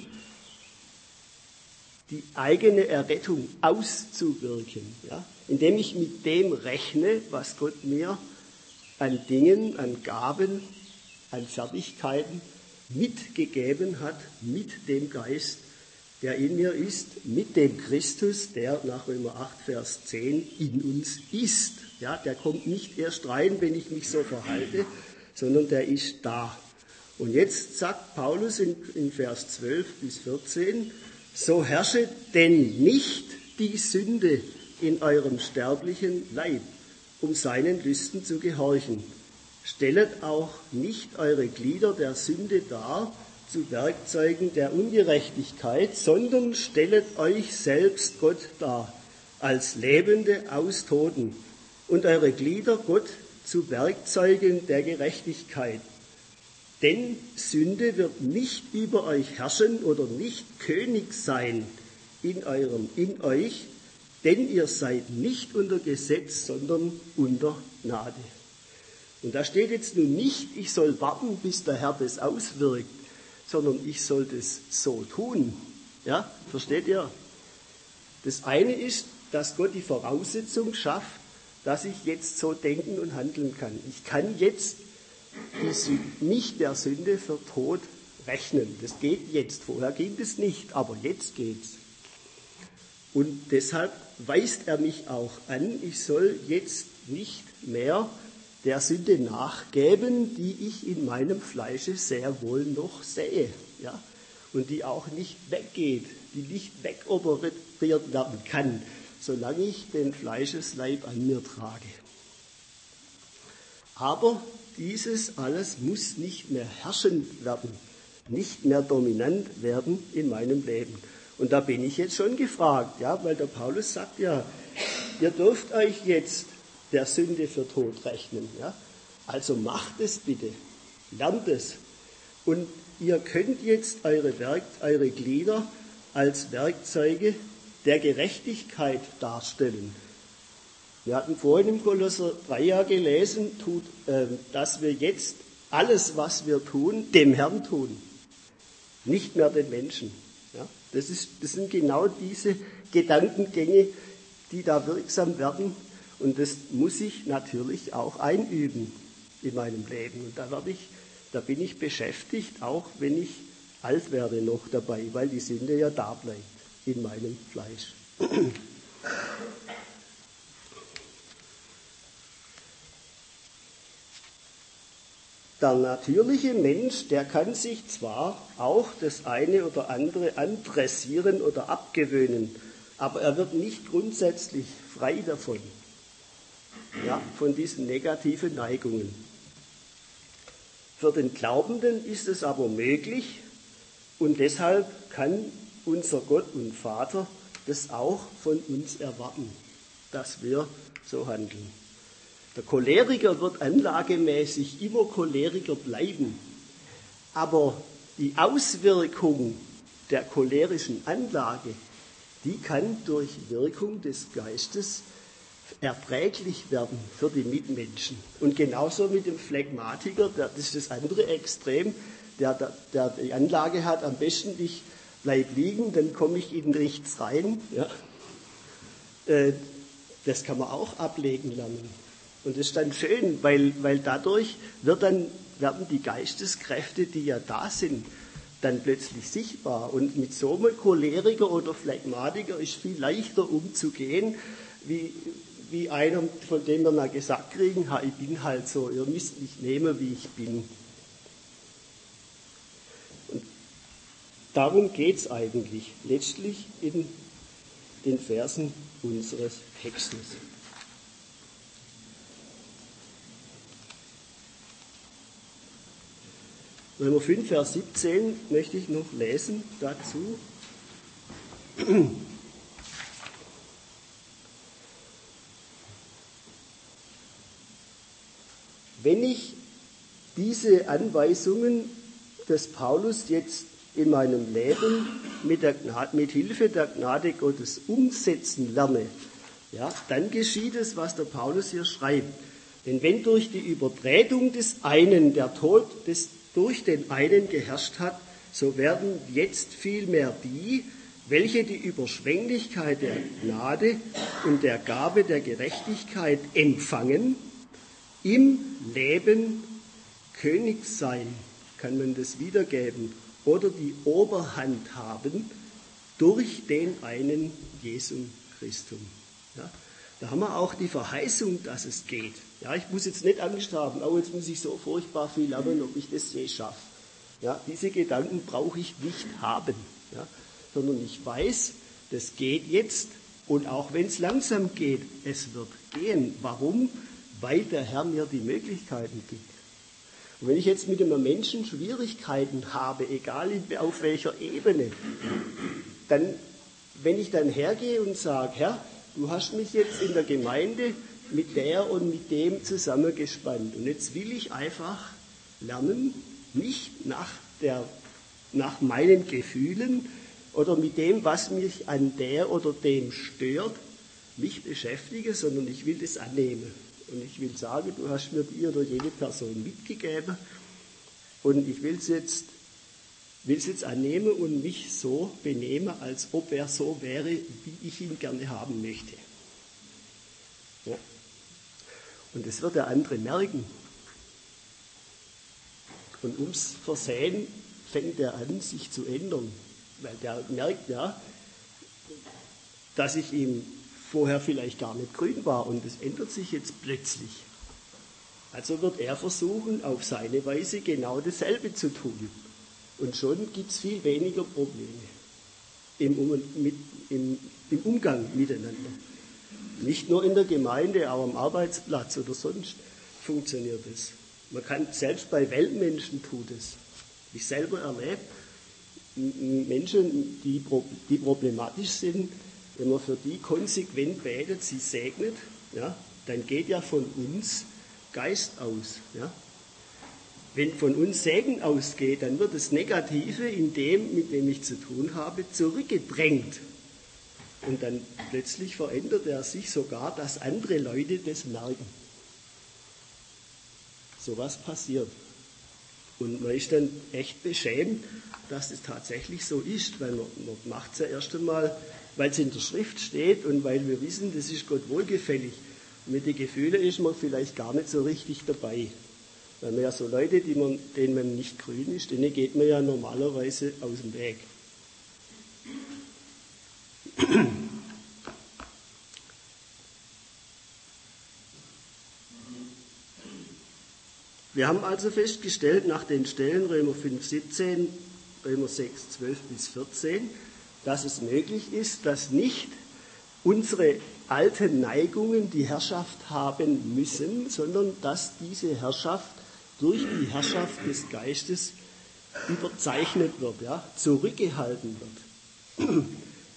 die eigene Errettung auszuwirken, ja? Indem ich mit dem rechne, was Gott mir an Dingen, an Gaben, an Fertigkeiten mitgegeben hat, mit dem Geist, der in mir ist, mit dem Christus, der nach Römer acht, Vers zehn in uns ist. Ja, der kommt nicht erst rein, wenn ich mich so verhalte, sondern der ist da. Und jetzt sagt Paulus in, in Vers zwölf bis vierzehn, so herrsche denn nicht die Sünde in eurem sterblichen Leib, um seinen Lüsten zu gehorchen. Stellet auch nicht eure Glieder der Sünde dar zu Werkzeugen der Ungerechtigkeit, sondern stellet euch selbst Gott dar, als Lebende aus Toten, und eure Glieder Gott zu Werkzeugen der Gerechtigkeit. Denn Sünde wird nicht über euch herrschen oder nicht König sein in eurem, in euch, denn ihr seid nicht unter Gesetz, sondern unter Gnade. Und da steht jetzt nun nicht, ich soll warten, bis der Herr das auswirkt, sondern ich soll das so tun. Ja, versteht ihr? Das eine ist, dass Gott die Voraussetzung schafft, dass ich jetzt so denken und handeln kann. Ich kann jetzt die Sünde, nicht der Sünde für tot rechnen. Das geht jetzt. Vorher ging das nicht, aber jetzt geht's. Und deshalb weist er mich auch an, ich soll jetzt nicht mehr der Sünde nachgeben, die ich in meinem Fleische sehr wohl noch sehe, ja, und die auch nicht weggeht, die nicht wegoperiert werden kann, solange ich den Fleischesleib an mir trage. Aber dieses alles muss nicht mehr herrschend werden, nicht mehr dominant werden in meinem Leben. Und da bin ich jetzt schon gefragt, ja, weil der Paulus sagt ja, ihr dürft euch jetzt der Sünde für tot rechnen. Ja? Also macht es bitte, lernt es. Und ihr könnt jetzt eure, Werk, eure Glieder als Werkzeuge der Gerechtigkeit darstellen. Wir hatten vorhin im Kolosser drei ja gelesen, tut, äh, dass wir jetzt alles, was wir tun, dem Herrn tun, nicht mehr den Menschen. Ja? Das, ist, das sind genau diese Gedankengänge, die da wirksam werden. Und das muss ich natürlich auch einüben in meinem Leben. Und da, werde ich, da bin ich beschäftigt, auch wenn ich alt werde noch dabei, weil die Sünde ja da bleibt in meinem Fleisch. Der natürliche Mensch, der kann sich zwar auch das eine oder andere andressieren oder abgewöhnen, aber er wird nicht grundsätzlich frei davon, ja, von diesen negativen Neigungen. Für den Glaubenden ist es aber möglich und deshalb kann unser Gott und Vater das auch von uns erwarten, dass wir so handeln. Der Choleriker wird anlagemäßig immer Choleriker bleiben, aber die Auswirkung der cholerischen Anlage, die kann durch Wirkung des Geistes erträglich werden für die Mitmenschen. Und genauso mit dem Phlegmatiker, das ist das andere Extrem, der, der, der die Anlage hat, am besten ich bleib liegen, dann komme ich in nichts rein. Ja. Das kann man auch ablegen lernen. Und das ist dann schön, weil, weil dadurch wird dann, werden die Geisteskräfte, die ja da sind, dann plötzlich sichtbar. Und mit so einem Choleriker oder Phlegmatiker ist viel leichter umzugehen, wie, wie einer, von dem wir mal gesagt kriegen, ha, ich bin halt so, ihr müsst mich nehmen, wie ich bin. Und darum geht es eigentlich letztlich in den Versen unseres Textes. Römer fünf, Vers siebzehn möchte ich noch lesen dazu. Wenn ich diese Anweisungen des Paulus jetzt in meinem Leben mit, der Gnade, mit Hilfe der Gnade Gottes umsetzen lerne, ja, dann geschieht es, was der Paulus hier schreibt. Denn wenn durch die Übertretung des einen der Tod des durch den einen geherrscht hat, so werden jetzt vielmehr die, welche die Überschwänglichkeit der Gnade und der Gabe der Gerechtigkeit empfangen, im Leben König sein, kann man das wiedergeben, oder die Oberhand haben durch den einen Jesum Christum. Ja, da haben wir auch die Verheißung, dass es geht. Ja, ich muss jetzt nicht Angst haben, oh, jetzt muss ich so furchtbar viel lernen, ob ich das je schaffe. Ja, diese Gedanken brauche ich nicht haben, ja, sondern ich weiß, das geht jetzt und auch wenn es langsam geht, es wird gehen. Warum? Weil der Herr mir die Möglichkeiten gibt. Und wenn ich jetzt mit einem Menschen Schwierigkeiten habe, egal auf welcher Ebene, dann, wenn ich dann hergehe und sage, Herr, du hast mich jetzt in der Gemeinde mit der und mit dem zusammengespannt. Und jetzt will ich einfach lernen, nicht nach, der, nach meinen Gefühlen oder mit dem, was mich an der oder dem stört, mich beschäftige, sondern ich will das annehmen. Und ich will sagen, du hast mir die oder jene Person mitgegeben und ich will es jetzt will es jetzt annehmen und mich so benehmen, als ob er so wäre, wie ich ihn gerne haben möchte. Ja. Und das wird der andere merken. Und ums Versehen fängt er an, sich zu ändern. Weil der merkt ja, dass ich ihm vorher vielleicht gar nicht grün war und das ändert sich jetzt plötzlich. Also wird er versuchen, auf seine Weise genau dasselbe zu tun. Und schon gibt es viel weniger Probleme im, um, mit, im, im Umgang miteinander. Nicht nur in der Gemeinde, auch am Arbeitsplatz oder sonst funktioniert es. Man kann, selbst bei Weltmenschen tut es. Ich selber erlebe Menschen, die, die problematisch sind, wenn man für die konsequent betet, sie segnet, ja, dann geht ja von uns Geist aus. Ja. Wenn von uns Segen ausgeht, dann wird das Negative in dem, mit dem ich zu tun habe, zurückgedrängt. Und dann plötzlich verändert er sich sogar, dass andere Leute das merken. So was passiert. Und man ist dann echt beschämt, dass es tatsächlich so ist, weil man, man macht es ja erst einmal, weil es in der Schrift steht und weil wir wissen, das ist Gott wohlgefällig. Und mit den Gefühlen ist man vielleicht gar nicht so richtig dabei. Weil man ja so Leute, die man, denen man nicht grün ist, denen geht man ja normalerweise aus dem Weg. Wir haben also festgestellt, nach den Stellen Römer fünf, siebzehn, Römer sechs, zwölf bis vierzehn, dass es möglich ist, dass nicht unsere alten Neigungen die Herrschaft haben müssen, sondern dass diese Herrschaft durch die Herrschaft des Geistes überzeichnet wird, ja, zurückgehalten wird.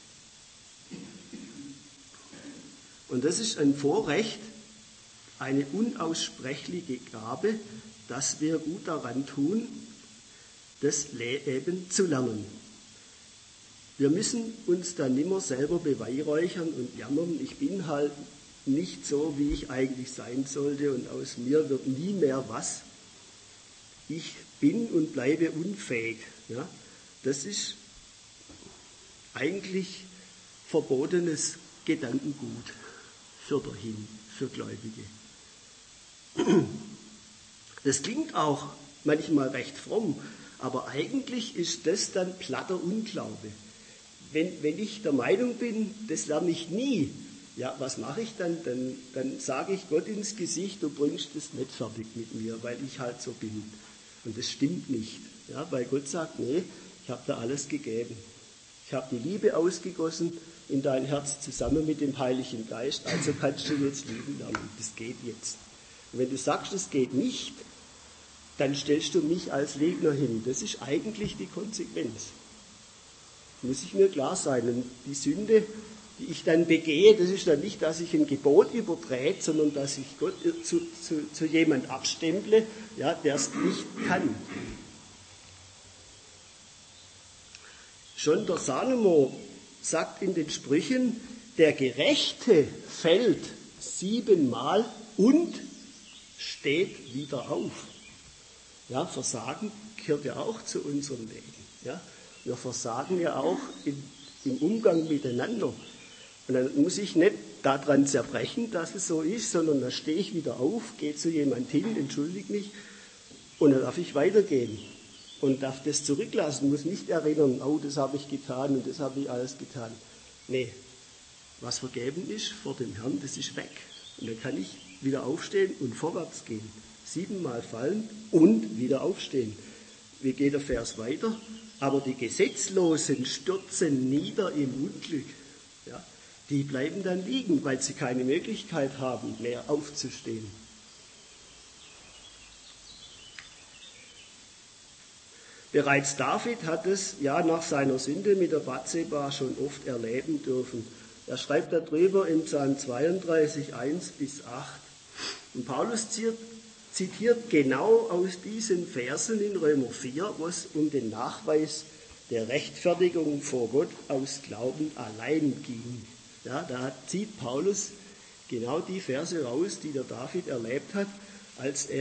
Und das ist ein Vorrecht, eine unaussprechliche Gabe, dass wir gut daran tun, das Leben zu lernen. Wir müssen uns dann nimmer selber beweihräuchern und jammern, ich bin halt nicht so, wie ich eigentlich sein sollte und aus mir wird nie mehr was. Ich bin und bleibe unfähig. Ja? Das ist eigentlich verbotenes Gedankengut für dahin, für Gläubige. Das klingt auch manchmal recht fromm, aber eigentlich ist das dann platter Unglaube. Wenn, wenn ich der Meinung bin, das lerne ich nie, ja, was mache ich dann? Dann, dann sage ich Gott ins Gesicht, du bringst das nicht fertig mit mir, weil ich halt so bin. Und das stimmt nicht, ja, weil Gott sagt, nee, ich habe da alles gegeben. Ich habe die Liebe ausgegossen in dein Herz zusammen mit dem Heiligen Geist, also kannst du jetzt lieben lernen. Das geht jetzt. Und wenn du sagst, das geht nicht, dann stellst du mich als Lügner hin. Das ist eigentlich die Konsequenz. Muss ich mir klar sein. Und die Sünde, die ich dann begehe, das ist dann nicht, dass ich ein Gebot übertrete, sondern dass ich Gott zu, zu, zu jemand abstemple, ja, der es nicht kann. Schon der Salomo sagt in den Sprüchen, der Gerechte fällt siebenmal und steht wieder auf. Ja, Versagen gehört ja auch zu unserem Leben. Ja. Wir versagen ja auch in, im Umgang miteinander. Und dann muss ich nicht daran zerbrechen, dass es so ist, sondern dann stehe ich wieder auf, gehe zu jemand hin, entschuldige mich und dann darf ich weitergehen. Und darf das zurücklassen, muss nicht erinnern, oh, das habe ich getan und das habe ich alles getan. Nee, was vergeben ist vor dem Herrn, das ist weg. Und dann kann ich wieder aufstehen und vorwärts gehen. Siebenmal fallen und wieder aufstehen. Wie geht der Vers weiter? Aber die Gesetzlosen stürzen nieder im Unglück. Ja, die bleiben dann liegen, weil sie keine Möglichkeit haben, mehr aufzustehen. Bereits David hat es ja nach seiner Sünde mit der Bathseba schon oft erleben dürfen. Er schreibt darüber im Psalm zweiunddreißig, eins bis acht. Und Paulus zitiert, zitiert genau aus diesen Versen in Römer vier, wo es um den Nachweis der Rechtfertigung vor Gott aus Glauben allein ging. Ja, da zieht Paulus genau die Verse raus, die der David erlebt hat, als er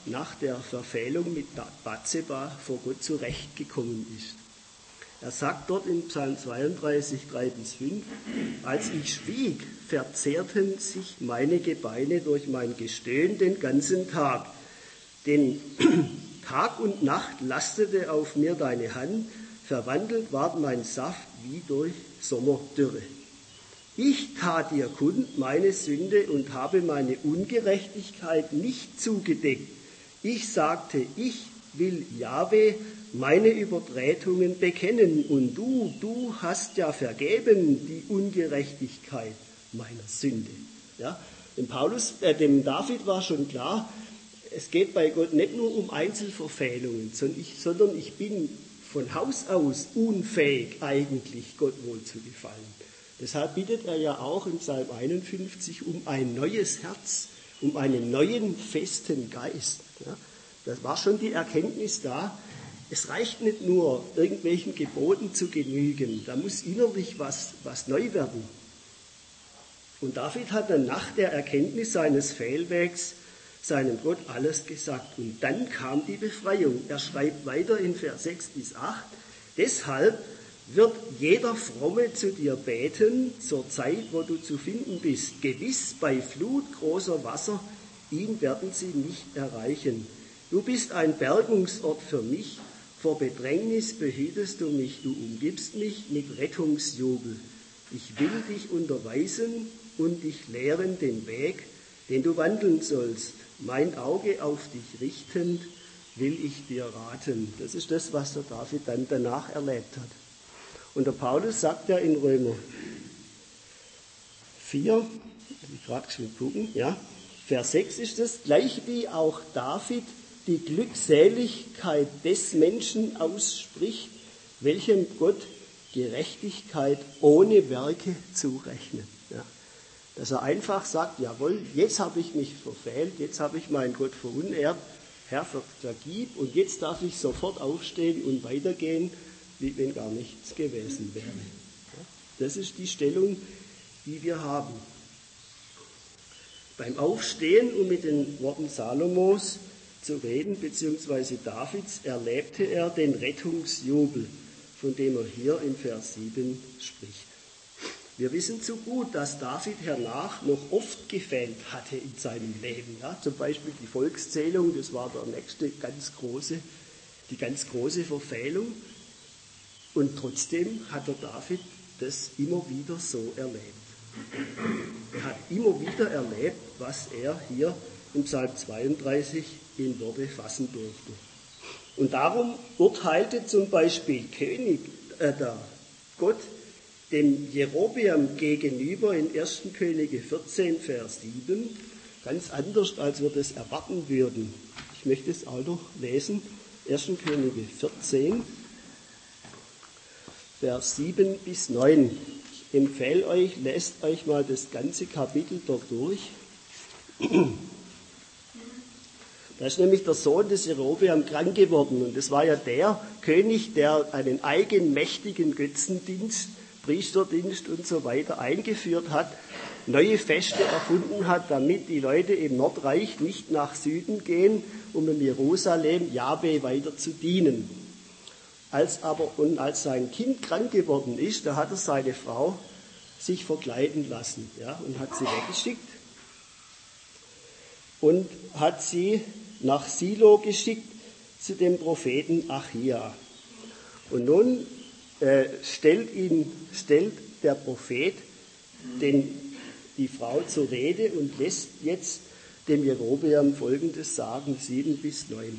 nach der Verfehlung mit Bathseba vor Gott zurechtgekommen ist. Er sagt dort in Psalm zweiunddreißig, drei bis fünf, als ich schwieg, verzehrten sich meine Gebeine durch mein Gestöhn den ganzen Tag. Denn Tag und Nacht lastete auf mir deine Hand, verwandelt ward mein Saft wie durch Sommerdürre. Ich tat dir kund meine Sünde und habe meine Ungerechtigkeit nicht zugedeckt. Ich sagte, ich will Jahwe meine Übertretungen bekennen und du, du hast ja vergeben die Ungerechtigkeit meiner Sünde. Ja, dem, Paulus, äh, dem David war schon klar, es geht bei Gott nicht nur um Einzelverfehlungen, sondern ich, sondern ich bin von Haus aus unfähig, eigentlich Gott wohl zu gefallen. Deshalb bittet er ja auch in Psalm einundfünfzig um ein neues Herz, um einen neuen, festen Geist. Ja, das war schon die Erkenntnis da. Es reicht nicht nur, irgendwelchen Geboten zu genügen. Da muss innerlich was, was neu werden. Und David hat dann nach der Erkenntnis seines Fehlwegs seinem Gott alles gesagt. Und dann kam die Befreiung. Er schreibt weiter in Vers sechs bis acht. Deshalb wird jeder Fromme zu dir beten, zur Zeit, wo du zu finden bist. Gewiss bei Flut großer Wasser, ihn werden sie nicht erreichen. Du bist ein Bergungsort für mich. Vor Bedrängnis behütest du mich, du umgibst mich mit Rettungsjubel. Ich will dich unterweisen und dich lehren den Weg, den du wandeln sollst. Mein Auge auf dich richtend, will ich dir raten. Das ist das, was der David dann danach erlebt hat. Und der Paulus sagt ja in Römer vier, muss ich gerade schon gucken, ja, Vers sechs ist das, gleich wie auch David die Glückseligkeit des Menschen ausspricht, welchem Gott Gerechtigkeit ohne Werke zurechnet. Ja. Dass er einfach sagt, jawohl, jetzt habe ich mich verfehlt, jetzt habe ich meinen Gott verunehrt, Herr, vergib, und jetzt darf ich sofort aufstehen und weitergehen, wie wenn gar nichts gewesen wäre. Ja. Das ist die Stellung, die wir haben. Beim Aufstehen, um mit den Worten Salomos zu reden, beziehungsweise Davids, erlebte er den Rettungsjubel, von dem er hier in Vers sieben spricht. Wir wissen zu gut, dass David hernach noch oft gefehlt hatte in seinem Leben. Ja, zum Beispiel die Volkszählung, das war der nächste ganz große, die ganz große Verfehlung. Und trotzdem hat der David das immer wieder so erlebt. Er hat immer wieder erlebt, was er hier im Psalm zweiunddreißig in Worte fassen durfte. Und darum urteilte zum Beispiel König, äh, der Gott dem Jerobeam gegenüber in ersten Könige vierzehn, Vers sieben, ganz anders, als wir das erwarten würden. Ich möchte es auch noch lesen, ersten Könige vierzehn, Vers sieben bis neun. Ich empfehle euch, lest euch mal das ganze Kapitel dort durch. Da ist nämlich der Sohn des Jerobeam krank geworden. Und das war ja der König, der einen eigenmächtigen Götzendienst, Priesterdienst und so weiter eingeführt hat, neue Feste erfunden hat, damit die Leute im Nordreich nicht nach Süden gehen, um in Jerusalem Jahwe weiter zu dienen. Als aber, und als sein Kind krank geworden ist, da hat er seine Frau sich verkleiden lassen, ja, und hat sie weggeschickt und hat sie nach Silo geschickt zu dem Propheten Achia. Und nun äh, stellt, ihn, stellt der Prophet den, die Frau zur Rede und lässt jetzt dem Jerobeam Folgendes sagen, sieben bis neun.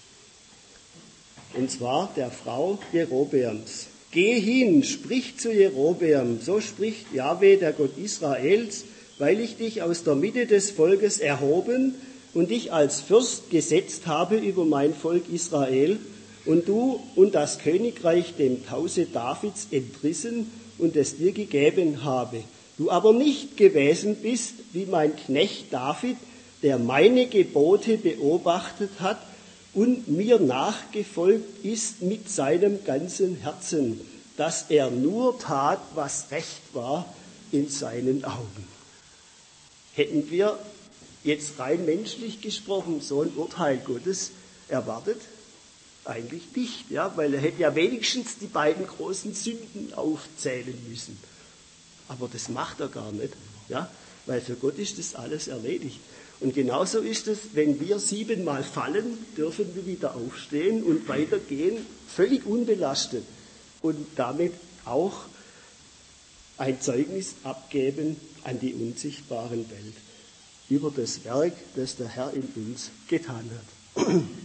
Und zwar der Frau Jerobeams. Geh hin, sprich zu Jerobeam, so spricht Jahwe, der Gott Israels, weil ich dich aus der Mitte des Volkes erhoben und dich als Fürst gesetzt habe über mein Volk Israel und du und das Königreich dem Hause Davids entrissen und es dir gegeben habe. Du aber nicht gewesen bist wie mein Knecht David, der meine Gebote beobachtet hat und mir nachgefolgt ist mit seinem ganzen Herzen, dass er nur tat, was recht war in seinen Augen. Hätten wir jetzt rein menschlich gesprochen so ein Urteil Gottes erwartet? Eigentlich nicht, ja, weil er hätte ja wenigstens die beiden großen Sünden aufzählen müssen. Aber das macht er gar nicht, ja, weil für Gott ist das alles erledigt. Und genauso ist es, wenn wir siebenmal fallen, dürfen wir wieder aufstehen und weitergehen, völlig unbelastet und damit auch ein Zeugnis abgeben an die unsichtbaren Welt über das Werk, das der Herr in uns getan hat.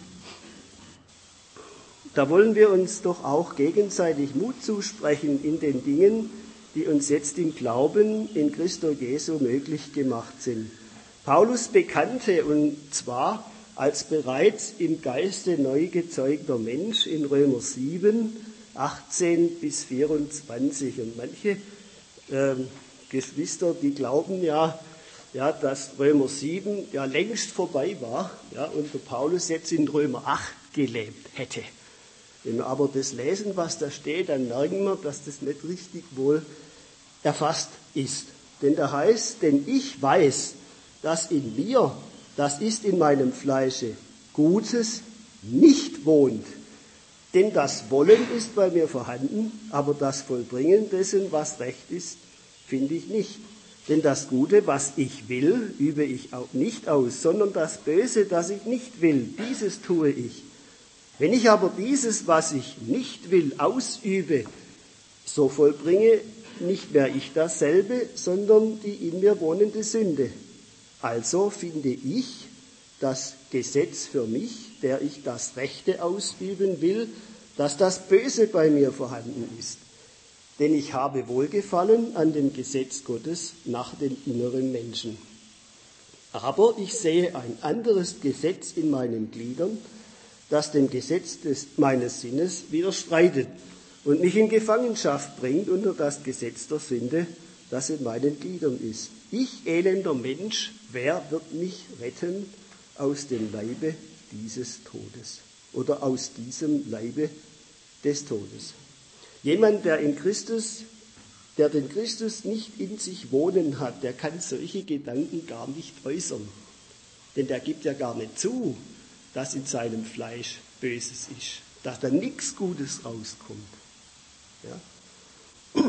Da wollen wir uns doch auch gegenseitig Mut zusprechen in den Dingen, die uns jetzt im Glauben in Christo Jesu möglich gemacht sind. Paulus bekannte, und zwar als bereits im Geiste neu gezeugter Mensch in Römer sieben, achtzehn bis vierundzwanzig. Und manche äh, Geschwister, die glauben ja, ja, dass Römer sieben ja längst vorbei war, ja, und der Paulus jetzt in Römer acht gelebt hätte. Wenn wir aber das lesen, was da steht, dann merken wir, dass das nicht richtig wohl erfasst ist. Denn da heißt, denn ich weiß, dass in mir, das ist in meinem Fleische, Gutes nicht wohnt. Denn das Wollen ist bei mir vorhanden, aber das Vollbringen dessen, was recht ist, finde ich nicht. Denn das Gute, was ich will, übe ich auch nicht aus, sondern das Böse, das ich nicht will, dieses tue ich. Wenn ich aber dieses, was ich nicht will, ausübe, so vollbringe nicht mehr ich dasselbe, sondern die in mir wohnende Sünde. Also finde ich das Gesetz für mich, der ich das Rechte ausüben will, dass das Böse bei mir vorhanden ist. Denn ich habe Wohlgefallen an dem Gesetz Gottes nach dem inneren Menschen. Aber ich sehe ein anderes Gesetz in meinen Gliedern, das dem Gesetz des, meines Sinnes widerstreitet und mich in Gefangenschaft bringt unter das Gesetz der Sünde, das in meinen Gliedern ist. Ich, elender Mensch, wer wird mich retten aus dem Leibe dieses Todes oder aus diesem Leibe des Todes? Jemand, der in Christus, der den Christus nicht in sich wohnen hat, der kann solche Gedanken gar nicht äußern. Denn der gibt ja gar nicht zu, dass in seinem Fleisch Böses ist, dass da nichts Gutes rauskommt. Ja?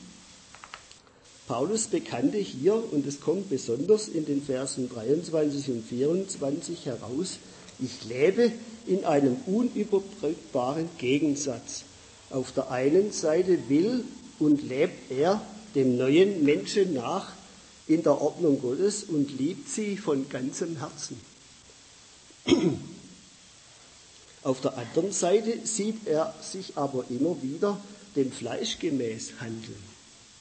Paulus bekannte hier, und es kommt besonders in den Versen dreiundzwanzig und vierundzwanzig heraus, ich lebe in einem unüberbrückbaren Gegensatz. Auf der einen Seite will und lebt er dem neuen Menschen nach in der Ordnung Gottes und liebt sie von ganzem Herzen. Auf der anderen Seite sieht er sich aber immer wieder dem Fleisch gemäß handeln.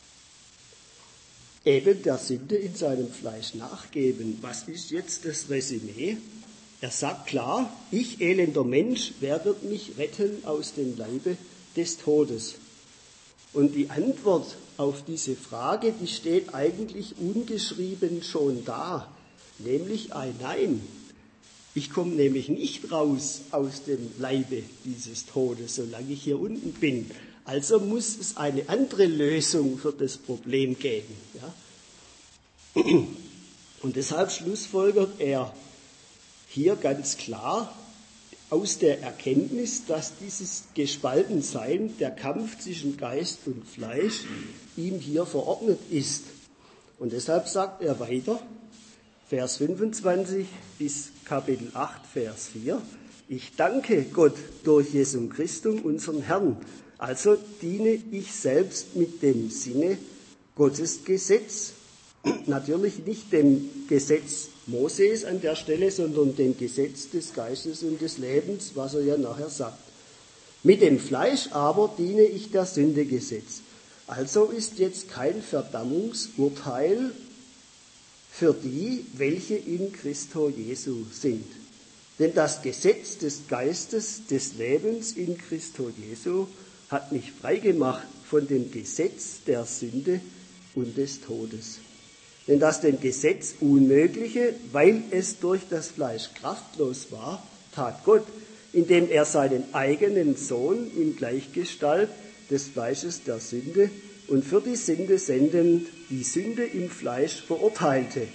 Eben der Sünde in seinem Fleisch nachgeben. Was ist jetzt das Resümee? Er sagt klar, ich elender Mensch, wer wird mich retten aus dem Leibe des Todes? Und die Antwort auf diese Frage, die steht eigentlich ungeschrieben schon da, nämlich ein Nein. Ich komme nämlich nicht raus aus dem Leibe dieses Todes, solange ich hier unten bin. Also muss es eine andere Lösung für das Problem geben. Ja? Und deshalb schlussfolgert er hier ganz klar aus der Erkenntnis, dass dieses Gespaltensein, der Kampf zwischen Geist und Fleisch, ihm hier verordnet ist. Und deshalb sagt er weiter, Vers fünfundzwanzig bis Kapitel acht, Vers vier, ich danke Gott durch Jesum Christum, unseren Herrn. Also diene ich selbst mit dem Sinne Gottes Gesetz, natürlich nicht dem Gesetz Moses an der Stelle, sondern dem Gesetz des Geistes und des Lebens, was er ja nachher sagt. Mit dem Fleisch aber diene ich der Sünde Gesetz. Also ist jetzt kein Verdammungsurteil für die, welche in Christo Jesu sind. Denn das Gesetz des Geistes des Lebens in Christo Jesu hat mich freigemacht von dem Gesetz der Sünde und des Todes. Denn das dem Gesetz Unmögliche, weil es durch das Fleisch kraftlos war, tat Gott, indem er seinen eigenen Sohn in Gleichgestalt des Fleisches der Sünde und für die Sünde sendend die Sünde im Fleisch verurteilte,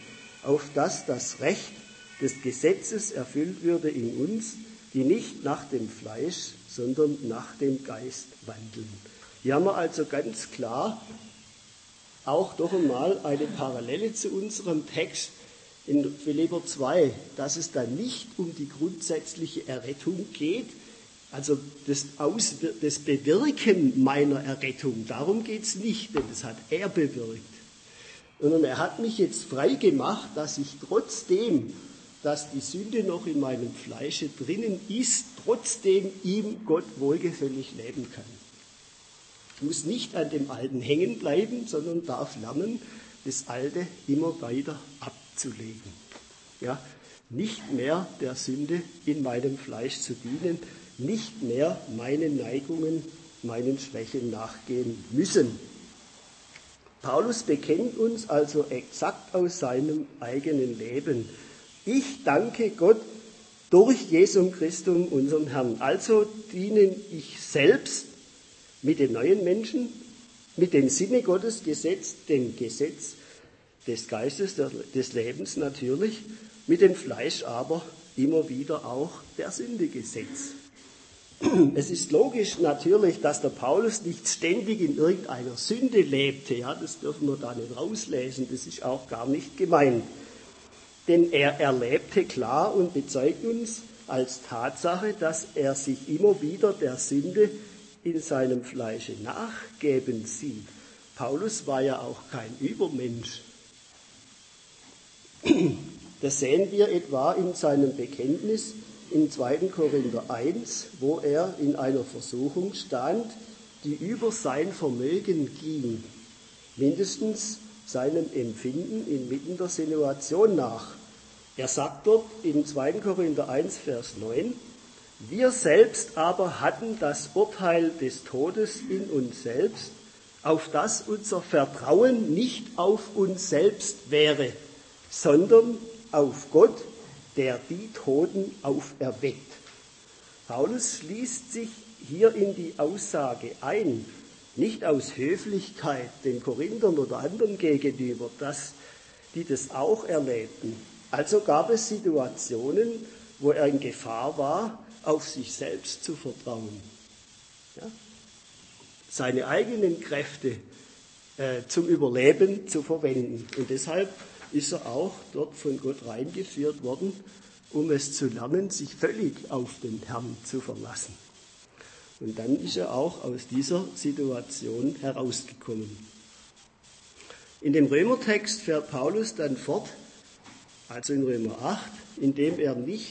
auf dass das Recht des Gesetzes erfüllt würde in uns, die nicht nach dem Fleisch, sondern nach dem Geist wandeln. Hier haben wir also ganz klar auch doch einmal eine Parallele zu unserem Text in Philipper zwei, dass es da nicht um die grundsätzliche Errettung geht, also das, Auswir- das Bewirken meiner Errettung, darum geht es nicht, denn das hat er bewirkt. Sondern er hat mich jetzt frei gemacht, dass ich trotzdem, dass die Sünde noch in meinem Fleische drinnen ist, trotzdem ihm Gott wohlgefällig leben kann. Ich muss nicht an dem Alten hängen bleiben, sondern darf lernen, das Alte immer weiter abzulegen. Ja, nicht mehr der Sünde in meinem Fleisch zu dienen, nicht mehr meinen Neigungen, meinen Schwächen nachgehen müssen. Paulus bekennt uns also exakt aus seinem eigenen Leben: Ich danke Gott durch Jesum Christum, unseren Herrn. Also diene ich selbst mit dem neuen Menschen, mit dem Sinne Gottes Gesetz, dem Gesetz des Geistes, des Lebens natürlich, mit dem Fleisch aber immer wieder auch der Sünde Gesetz. Es ist logisch natürlich, dass der Paulus nicht ständig in irgendeiner Sünde lebte. Ja, das dürfen wir da nicht rauslesen, das ist auch gar nicht gemeint. Denn er erlebte klar und bezeugt uns als Tatsache, dass er sich immer wieder der Sünde in seinem Fleische nachgeben sieht. Paulus war ja auch kein Übermensch. Das sehen wir etwa in seinem Bekenntnis in zweiten Korinther eins, wo er in einer Versuchung stand, die über sein Vermögen ging, mindestens seinem Empfinden inmitten der Situation nach. Er sagt dort in zweiten Korinther eins, Vers neun, wir selbst aber hatten das Urteil des Todes in uns selbst, auf das unser Vertrauen nicht auf uns selbst wäre, sondern auf Gott, der die Toten auferweckt. Paulus schließt sich hier in die Aussage ein, nicht aus Höflichkeit den Korinthern oder anderen gegenüber, dass die das auch erlebten. Also gab es Situationen, wo er in Gefahr war, auf sich selbst zu vertrauen. Ja? Seine eigenen Kräfte äh, zum Überleben zu verwenden. Und deshalb ist er auch dort von Gott reingeführt worden, um es zu lernen, sich völlig auf den Herrn zu verlassen. Und dann ist er auch aus dieser Situation herausgekommen. In dem Römertext fährt Paulus dann fort, also in Römer acht, indem er nicht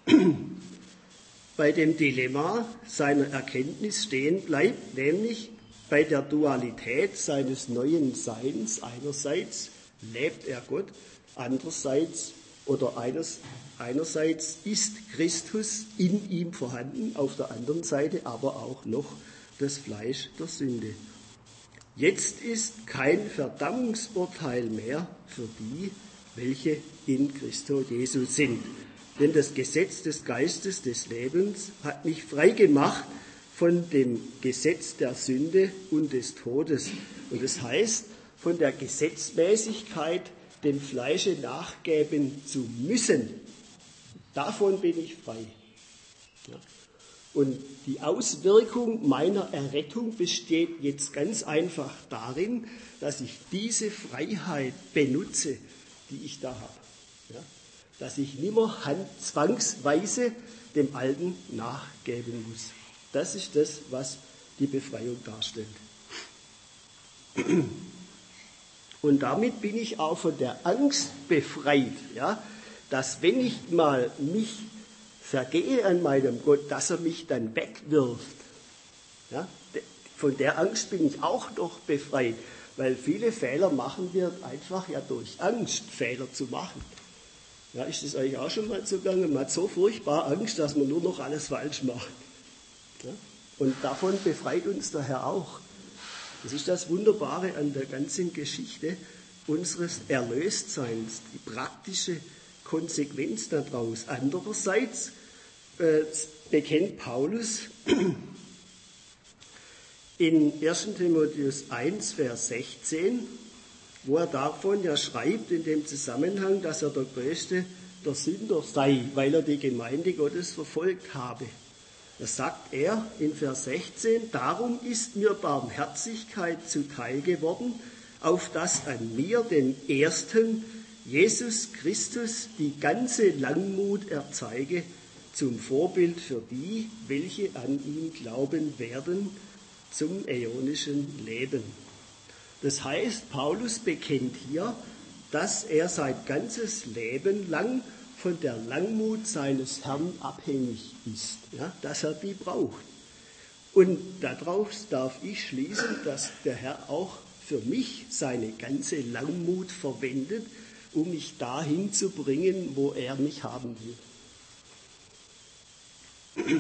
bei dem Dilemma seiner Erkenntnis stehen bleibt, nämlich bei der Dualität seines neuen Seins. Einerseits lebt er Gott, andererseits oder eines, einerseits ist Christus in ihm vorhanden, auf der anderen Seite aber auch noch das Fleisch der Sünde. Jetzt ist kein Verdammungsurteil mehr für die, welche in Christo Jesu sind. Denn das Gesetz des Geistes des Lebens hat mich frei gemacht von dem Gesetz der Sünde und des Todes. Und das heißt, von der Gesetzmäßigkeit, dem Fleische nachgeben zu müssen. Davon bin ich frei. Ja. Und die Auswirkung meiner Errettung besteht jetzt ganz einfach darin, dass ich diese Freiheit benutze, die ich da habe. Ja. Dass ich nimmer zwangsweise dem Alten nachgeben muss. Das ist das, was die Befreiung darstellt. Und damit bin ich auch von der Angst befreit, ja, dass wenn ich mal mich vergehe an meinem Gott, dass er mich dann wegwirft. Ja, von der Angst bin ich auch noch befreit, weil viele Fehler machen wir einfach ja durch Angst, Fehler zu machen. Ja, ist das eigentlich auch schon mal zugange? Man hat so furchtbar Angst, dass man nur noch alles falsch macht. Ja, und davon befreit uns der Herr auch. Das ist das Wunderbare an der ganzen Geschichte unseres Erlöstseins, die praktische Konsequenz daraus. Andererseits äh, bekennt Paulus in ersten Timotheus eins, Vers sechzehn, wo er davon ja schreibt in dem Zusammenhang, dass er der größte der Sünder sei, weil er die Gemeinde Gottes verfolgt habe. Da sagt er in Vers sechzehn, darum ist mir Barmherzigkeit zuteil geworden, auf dass an mir, den Ersten, Jesus Christus, die ganze Langmut erzeige, zum Vorbild für die, welche an ihn glauben werden, zum äonischen Leben. Das heißt, Paulus bekennt hier, dass er sein ganzes Leben lang von der Langmut seines Herrn abhängig ist, ja, dass er die braucht. Und daraus darf ich schließen, dass der Herr auch für mich seine ganze Langmut verwendet, um mich dahin zu bringen, wo er mich haben will.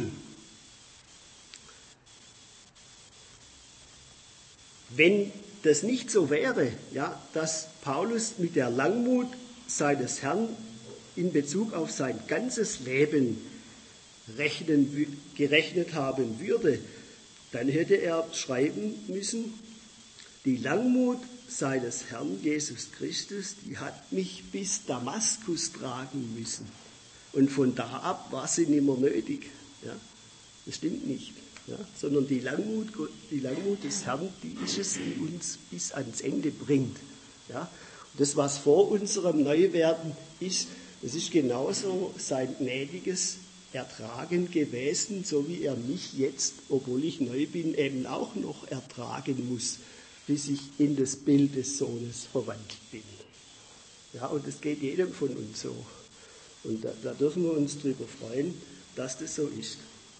Wenn das nicht so wäre, ja, dass Paulus mit der Langmut seines Herrn in Bezug auf sein ganzes Leben rechnen, gerechnet haben würde, dann hätte er schreiben müssen, die Langmut seines Herrn Jesus Christus, die hat mich bis Damaskus tragen müssen. Und von da ab war sie nicht mehr nötig. Ja, das stimmt nicht. Ja, sondern die Langmut, die Langmut des Herrn, die ist es, die uns bis ans Ende bringt. Ja, und das, was vor unserem Neuwerden ist, das ist genauso sein gnädiges Ertragen gewesen, so wie er mich jetzt, obwohl ich neu bin, eben auch noch ertragen muss, bis ich in das Bild des Sohnes verwandelt bin. Ja, und das geht jedem von uns so. Und da, da dürfen wir uns darüber freuen, dass das so ist.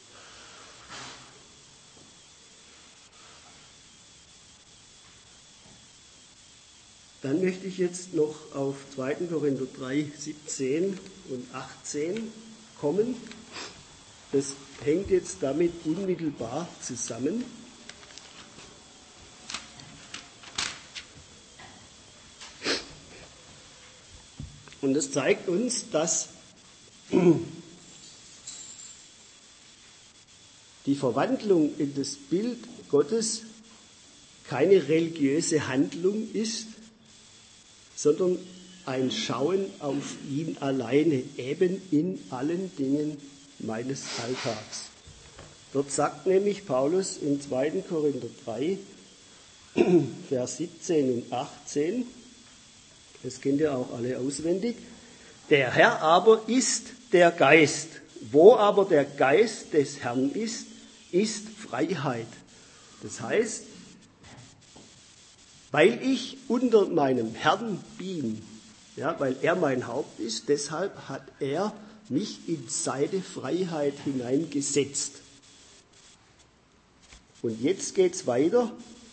Dann möchte ich jetzt noch auf zweiter Korinther drei, siebzehn und achtzehn kommen. Das hängt jetzt damit unmittelbar zusammen. Und das zeigt uns, dass die Verwandlung in das Bild Gottes keine religiöse Handlung ist, sondern ein Schauen auf ihn alleine, eben in allen Dingen meines Alltags. Dort sagt nämlich Paulus in zweiter Korinther drei, Vers siebzehn und achtzehn, das kennt ihr auch alle auswendig, der Herr aber ist der Geist. Wo aber der Geist des Herrn ist, ist Freiheit. Das heißt, weil ich unter meinem Herrn bin, ja, weil er mein Haupt ist, deshalb hat er mich in seine Freiheit hineingesetzt. Und jetzt geht's weiter.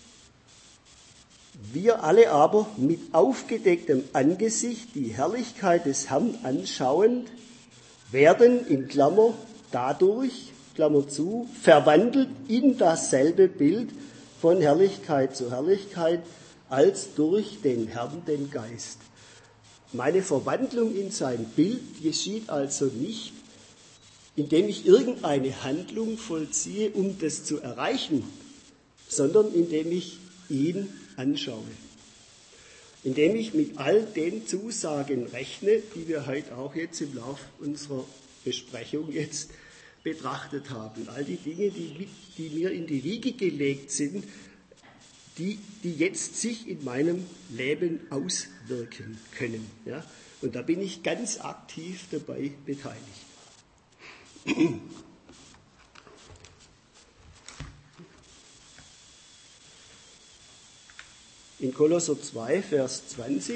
Wir alle aber mit aufgedecktem Angesicht die Herrlichkeit des Herrn anschauend, werden in Klammer dadurch, Klammer zu, verwandelt in dasselbe Bild von Herrlichkeit zu Herrlichkeit, als durch den Herrn, den Geist. Meine Verwandlung in sein Bild geschieht also nicht, indem ich irgendeine Handlung vollziehe, um das zu erreichen, sondern indem ich ihn anschaue. Indem ich mit all den Zusagen rechne, die wir heute auch jetzt im Laufe unserer Besprechung jetzt betrachtet haben. All die Dinge, die, die mir in die Wiege gelegt sind, die, die jetzt sich in meinem Leben auswirken können. Ja? Und da bin ich ganz aktiv dabei beteiligt. In Kolosser zwei, Vers zwanzig,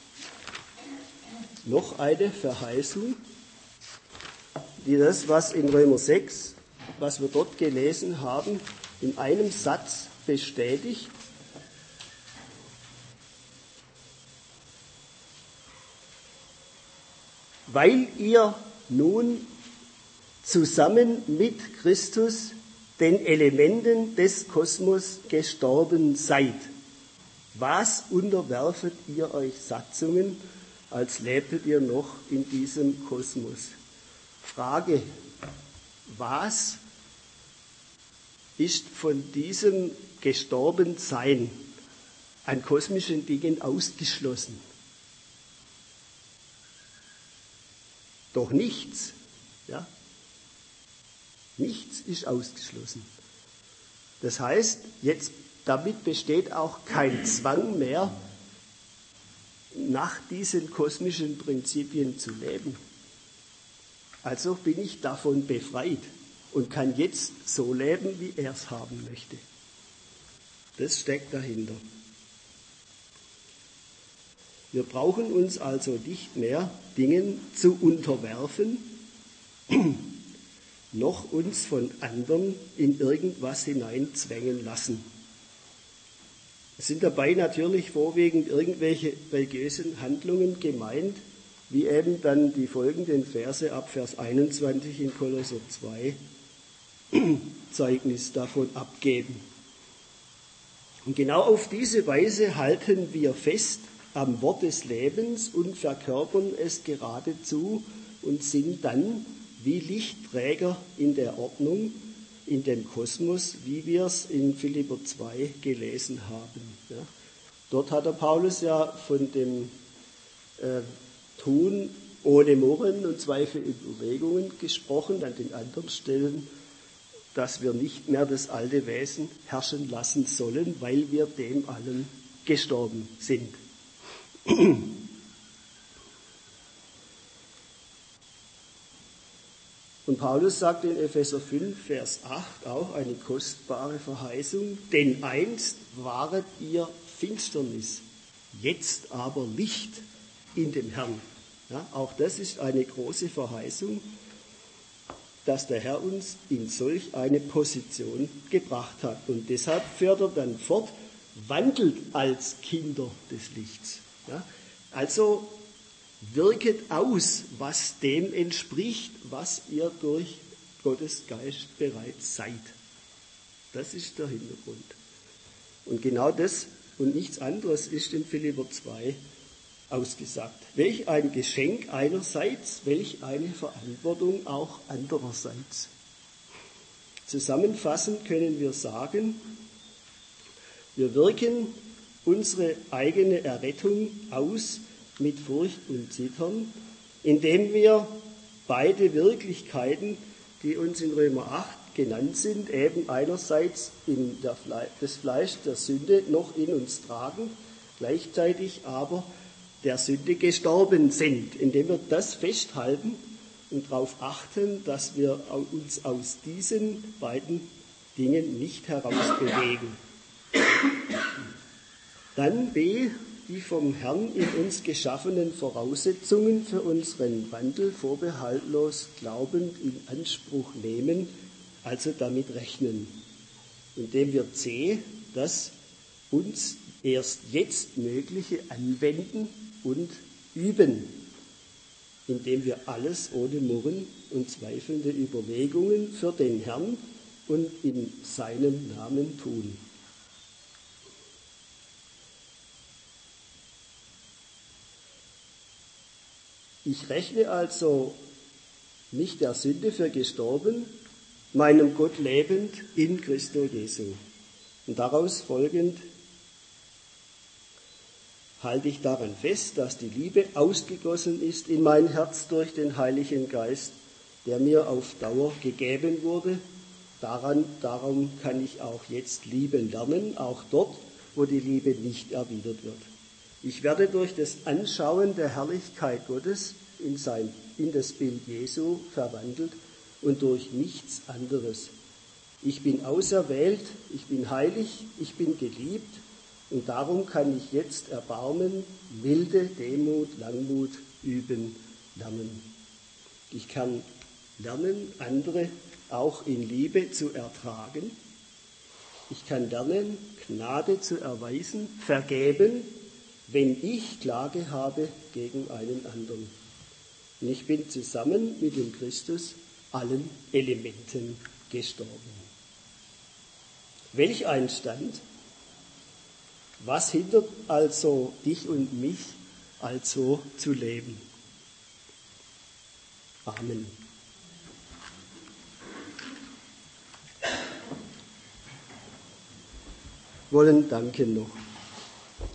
noch eine Verheißung, die das, was in Römer sechs, was wir dort gelesen haben, in einem Satz bestätigt. Weil ihr nun zusammen mit Christus den Elementen des Kosmos gestorben seid, was unterwerfet ihr euch Satzungen, als lebtet ihr noch in diesem Kosmos? Frage, was ist von diesem Gestorbensein an kosmischen Dingen ausgeschlossen. Doch nichts, ja, nichts ist ausgeschlossen. Das heißt, jetzt damit besteht auch kein Zwang mehr, nach diesen kosmischen Prinzipien zu leben. Also bin ich davon befreit und kann jetzt so leben, wie er es haben möchte. Das steckt dahinter. Wir brauchen uns also nicht mehr Dingen zu unterwerfen, noch uns von anderen in irgendwas hineinzwängen lassen. Es sind dabei natürlich vorwiegend irgendwelche religiösen Handlungen gemeint, wie eben dann die folgenden Verse ab Vers einundzwanzig in Kolosser zwei Zeugnis davon abgeben. Und genau auf diese Weise halten wir fest am Wort des Lebens und verkörpern es geradezu und sind dann wie Lichtträger in der Ordnung, in dem Kosmos, wie wir es in Philipper zwei gelesen haben. Ja. Dort hat der Paulus ja von dem äh, Tun ohne Murren und Zweifelüberlegungen gesprochen, an den anderen Stellen, dass wir nicht mehr das alte Wesen herrschen lassen sollen, weil wir dem allen gestorben sind. Und Paulus sagt in Epheser fünf, Vers acht auch eine kostbare Verheißung, denn einst waret ihr Finsternis, jetzt aber Licht in dem Herrn. Ja, auch das ist eine große Verheißung, dass der Herr uns in solch eine Position gebracht hat. Und deshalb führt er dann fort, wandelt als Kinder des Lichts. Ja, also wirket aus, was dem entspricht, was ihr durch Gottes Geist bereits seid. Das ist der Hintergrund. Und genau das und nichts anderes ist in Philipper zwei ausgesagt. Welch ein Geschenk einerseits, welch eine Verantwortung auch andererseits. Zusammenfassend können wir sagen, wir wirken unsere eigene Errettung aus mit Furcht und Zittern, indem wir beide Wirklichkeiten, die uns in Römer acht genannt sind, eben einerseits in der Fle- das Fleisch der Sünde noch in uns tragen, gleichzeitig aber der Sünde gestorben sind, indem wir das festhalten und darauf achten, dass wir uns aus diesen beiden Dingen nicht herausbewegen. Dann B, die vom Herrn in uns geschaffenen Voraussetzungen für unseren Wandel vorbehaltlos glaubend in Anspruch nehmen, also damit rechnen, indem wir C, das uns erst jetzt Mögliche anwenden und üben, indem wir alles ohne Murren und zweifelnde Überlegungen für den Herrn und in seinem Namen tun. Ich rechne also mich der Sünde für gestorben, meinem Gott lebend in Christo Jesu. Und daraus folgend halte ich daran fest, dass die Liebe ausgegossen ist in mein Herz durch den Heiligen Geist, der mir auf Dauer gegeben wurde. Daran, darum kann ich auch jetzt lieben lernen, auch dort, wo die Liebe nicht erwidert wird. Ich werde durch das Anschauen der Herrlichkeit Gottes in, sein, in das Bild Jesu verwandelt und durch nichts anderes. Ich bin auserwählt, ich bin heilig, ich bin geliebt und darum kann ich jetzt Erbarmen, Milde, Demut, Langmut üben, lernen. Ich kann lernen, andere auch in Liebe zu ertragen. Ich kann lernen, Gnade zu erweisen, vergeben, wenn ich Klage habe gegen einen anderen. Und ich bin zusammen mit dem Christus allen Elementen gestorben. Welch ein Stand! Was hindert also dich und mich, also zu leben? Amen. Wollen danken noch.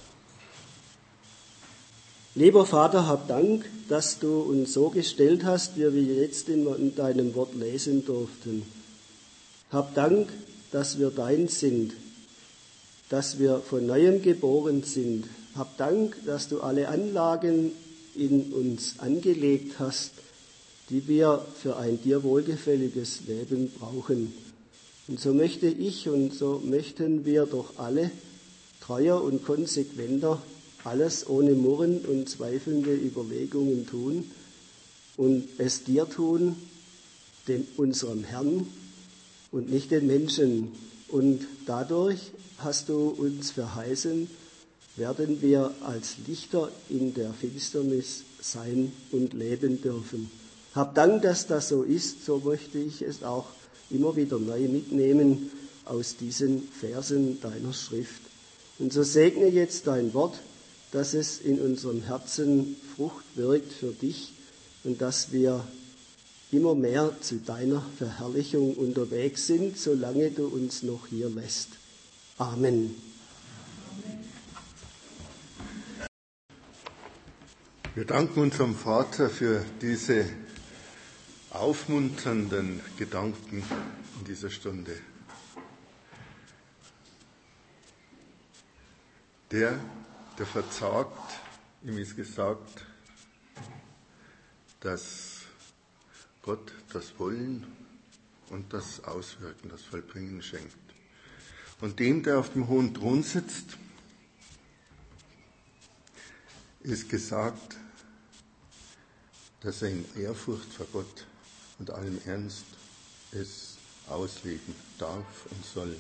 Lieber Vater, hab Dank, dass du uns so gestellt hast, wie wir jetzt in deinem Wort lesen durften. Hab Dank, dass wir dein sind, dass wir von Neuem geboren sind. Hab Dank, dass du alle Anlagen in uns angelegt hast, die wir für ein dir wohlgefälliges Leben brauchen. Und so möchte ich und so möchten wir doch alle treuer und konsequenter alles ohne Murren und zweifelnde Überlegungen tun und es dir tun, dem unserem Herrn und nicht den Menschen. Und dadurch hast du uns verheißen, werden wir als Lichter in der Finsternis sein und leben dürfen. Hab Dank, dass das so ist, so möchte ich es auch immer wieder neu mitnehmen aus diesen Versen deiner Schrift. Und so segne jetzt dein Wort, dass es in unserem Herzen Frucht wirkt für dich und dass wir immer mehr zu deiner Verherrlichung unterwegs sind, solange du uns noch hier lässt. Amen. Wir danken unserem Vater für diese aufmunternden Gedanken in dieser Stunde. Der, der verzagt, ihm ist gesagt, dass Gott das Wollen und das Auswirken, das Vollbringen schenkt. Und dem, der auf dem hohen Thron sitzt, ist gesagt, dass er in Ehrfurcht vor Gott und allem Ernst es auslegen darf und soll.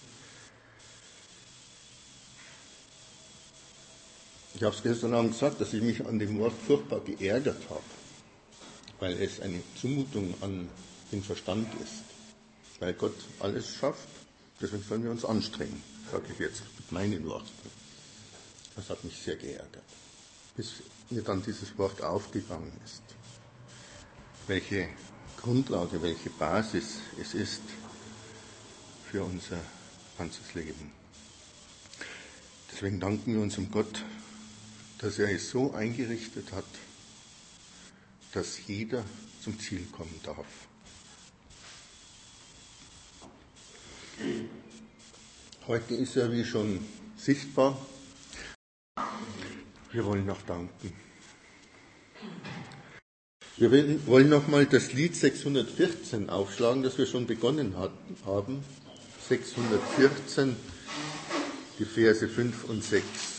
Ich habe es gestern Abend gesagt, dass ich mich an dem Wort furchtbar geärgert habe, weil es eine Zumutung an den Verstand ist. Weil Gott alles schafft, deswegen sollen wir uns anstrengen, sage ich jetzt mit meinen Worten. Das hat mich sehr geärgert, bis mir dann dieses Wort aufgegangen ist. Welche Grundlage, welche Basis es ist für unser ganzes Leben. Deswegen danken wir unserem Gott, dass er es so eingerichtet hat, dass jeder zum Ziel kommen darf. Heute ist er wie schon sichtbar. Wir wollen noch danken. Wir wollen nochmal das Lied sechshundertvierzehn aufschlagen, das wir schon begonnen haben. sechshundertvierzehn, die Verse fünf und sechs.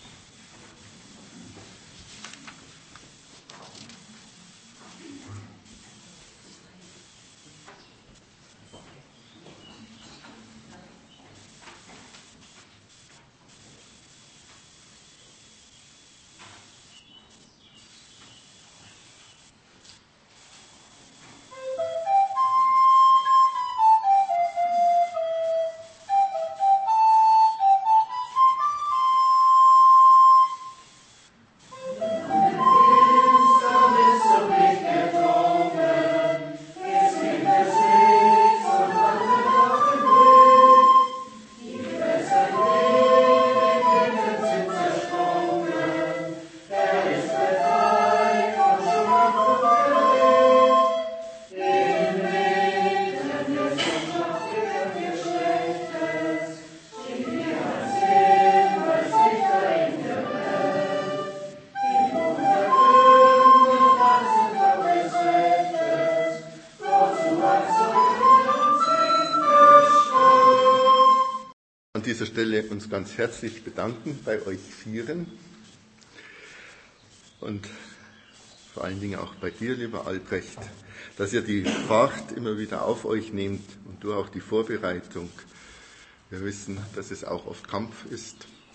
An dieser Stelle uns ganz herzlich bedanken bei euch Vieren und vor allen Dingen auch bei dir, lieber Albrecht, dass ihr die Fahrt immer wieder auf euch nehmt und du auch die Vorbereitung. Wir wissen, dass es auch oft Kampf ist.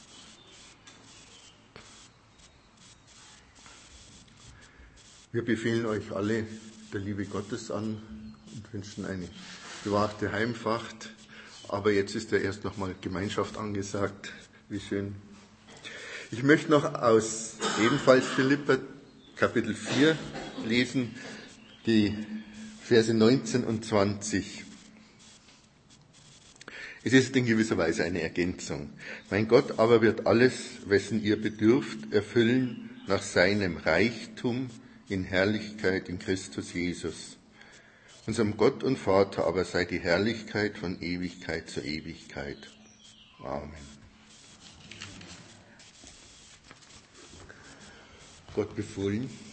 Wir befehlen euch alle der Liebe Gottes an und wünschen eine bewahrte Heimfahrt. Aber jetzt ist ja erst nochmal Gemeinschaft angesagt. Wie schön. Ich möchte noch aus ebenfalls Philipper Kapitel vier lesen, die Verse neunzehn und zwanzig. Es ist in gewisser Weise eine Ergänzung. Mein Gott aber wird alles, wessen ihr bedürft, erfüllen nach seinem Reichtum in Herrlichkeit in Christus Jesus. Unserem Gott und Vater aber sei die Herrlichkeit von Ewigkeit zu Ewigkeit. Amen. Gott befohlen.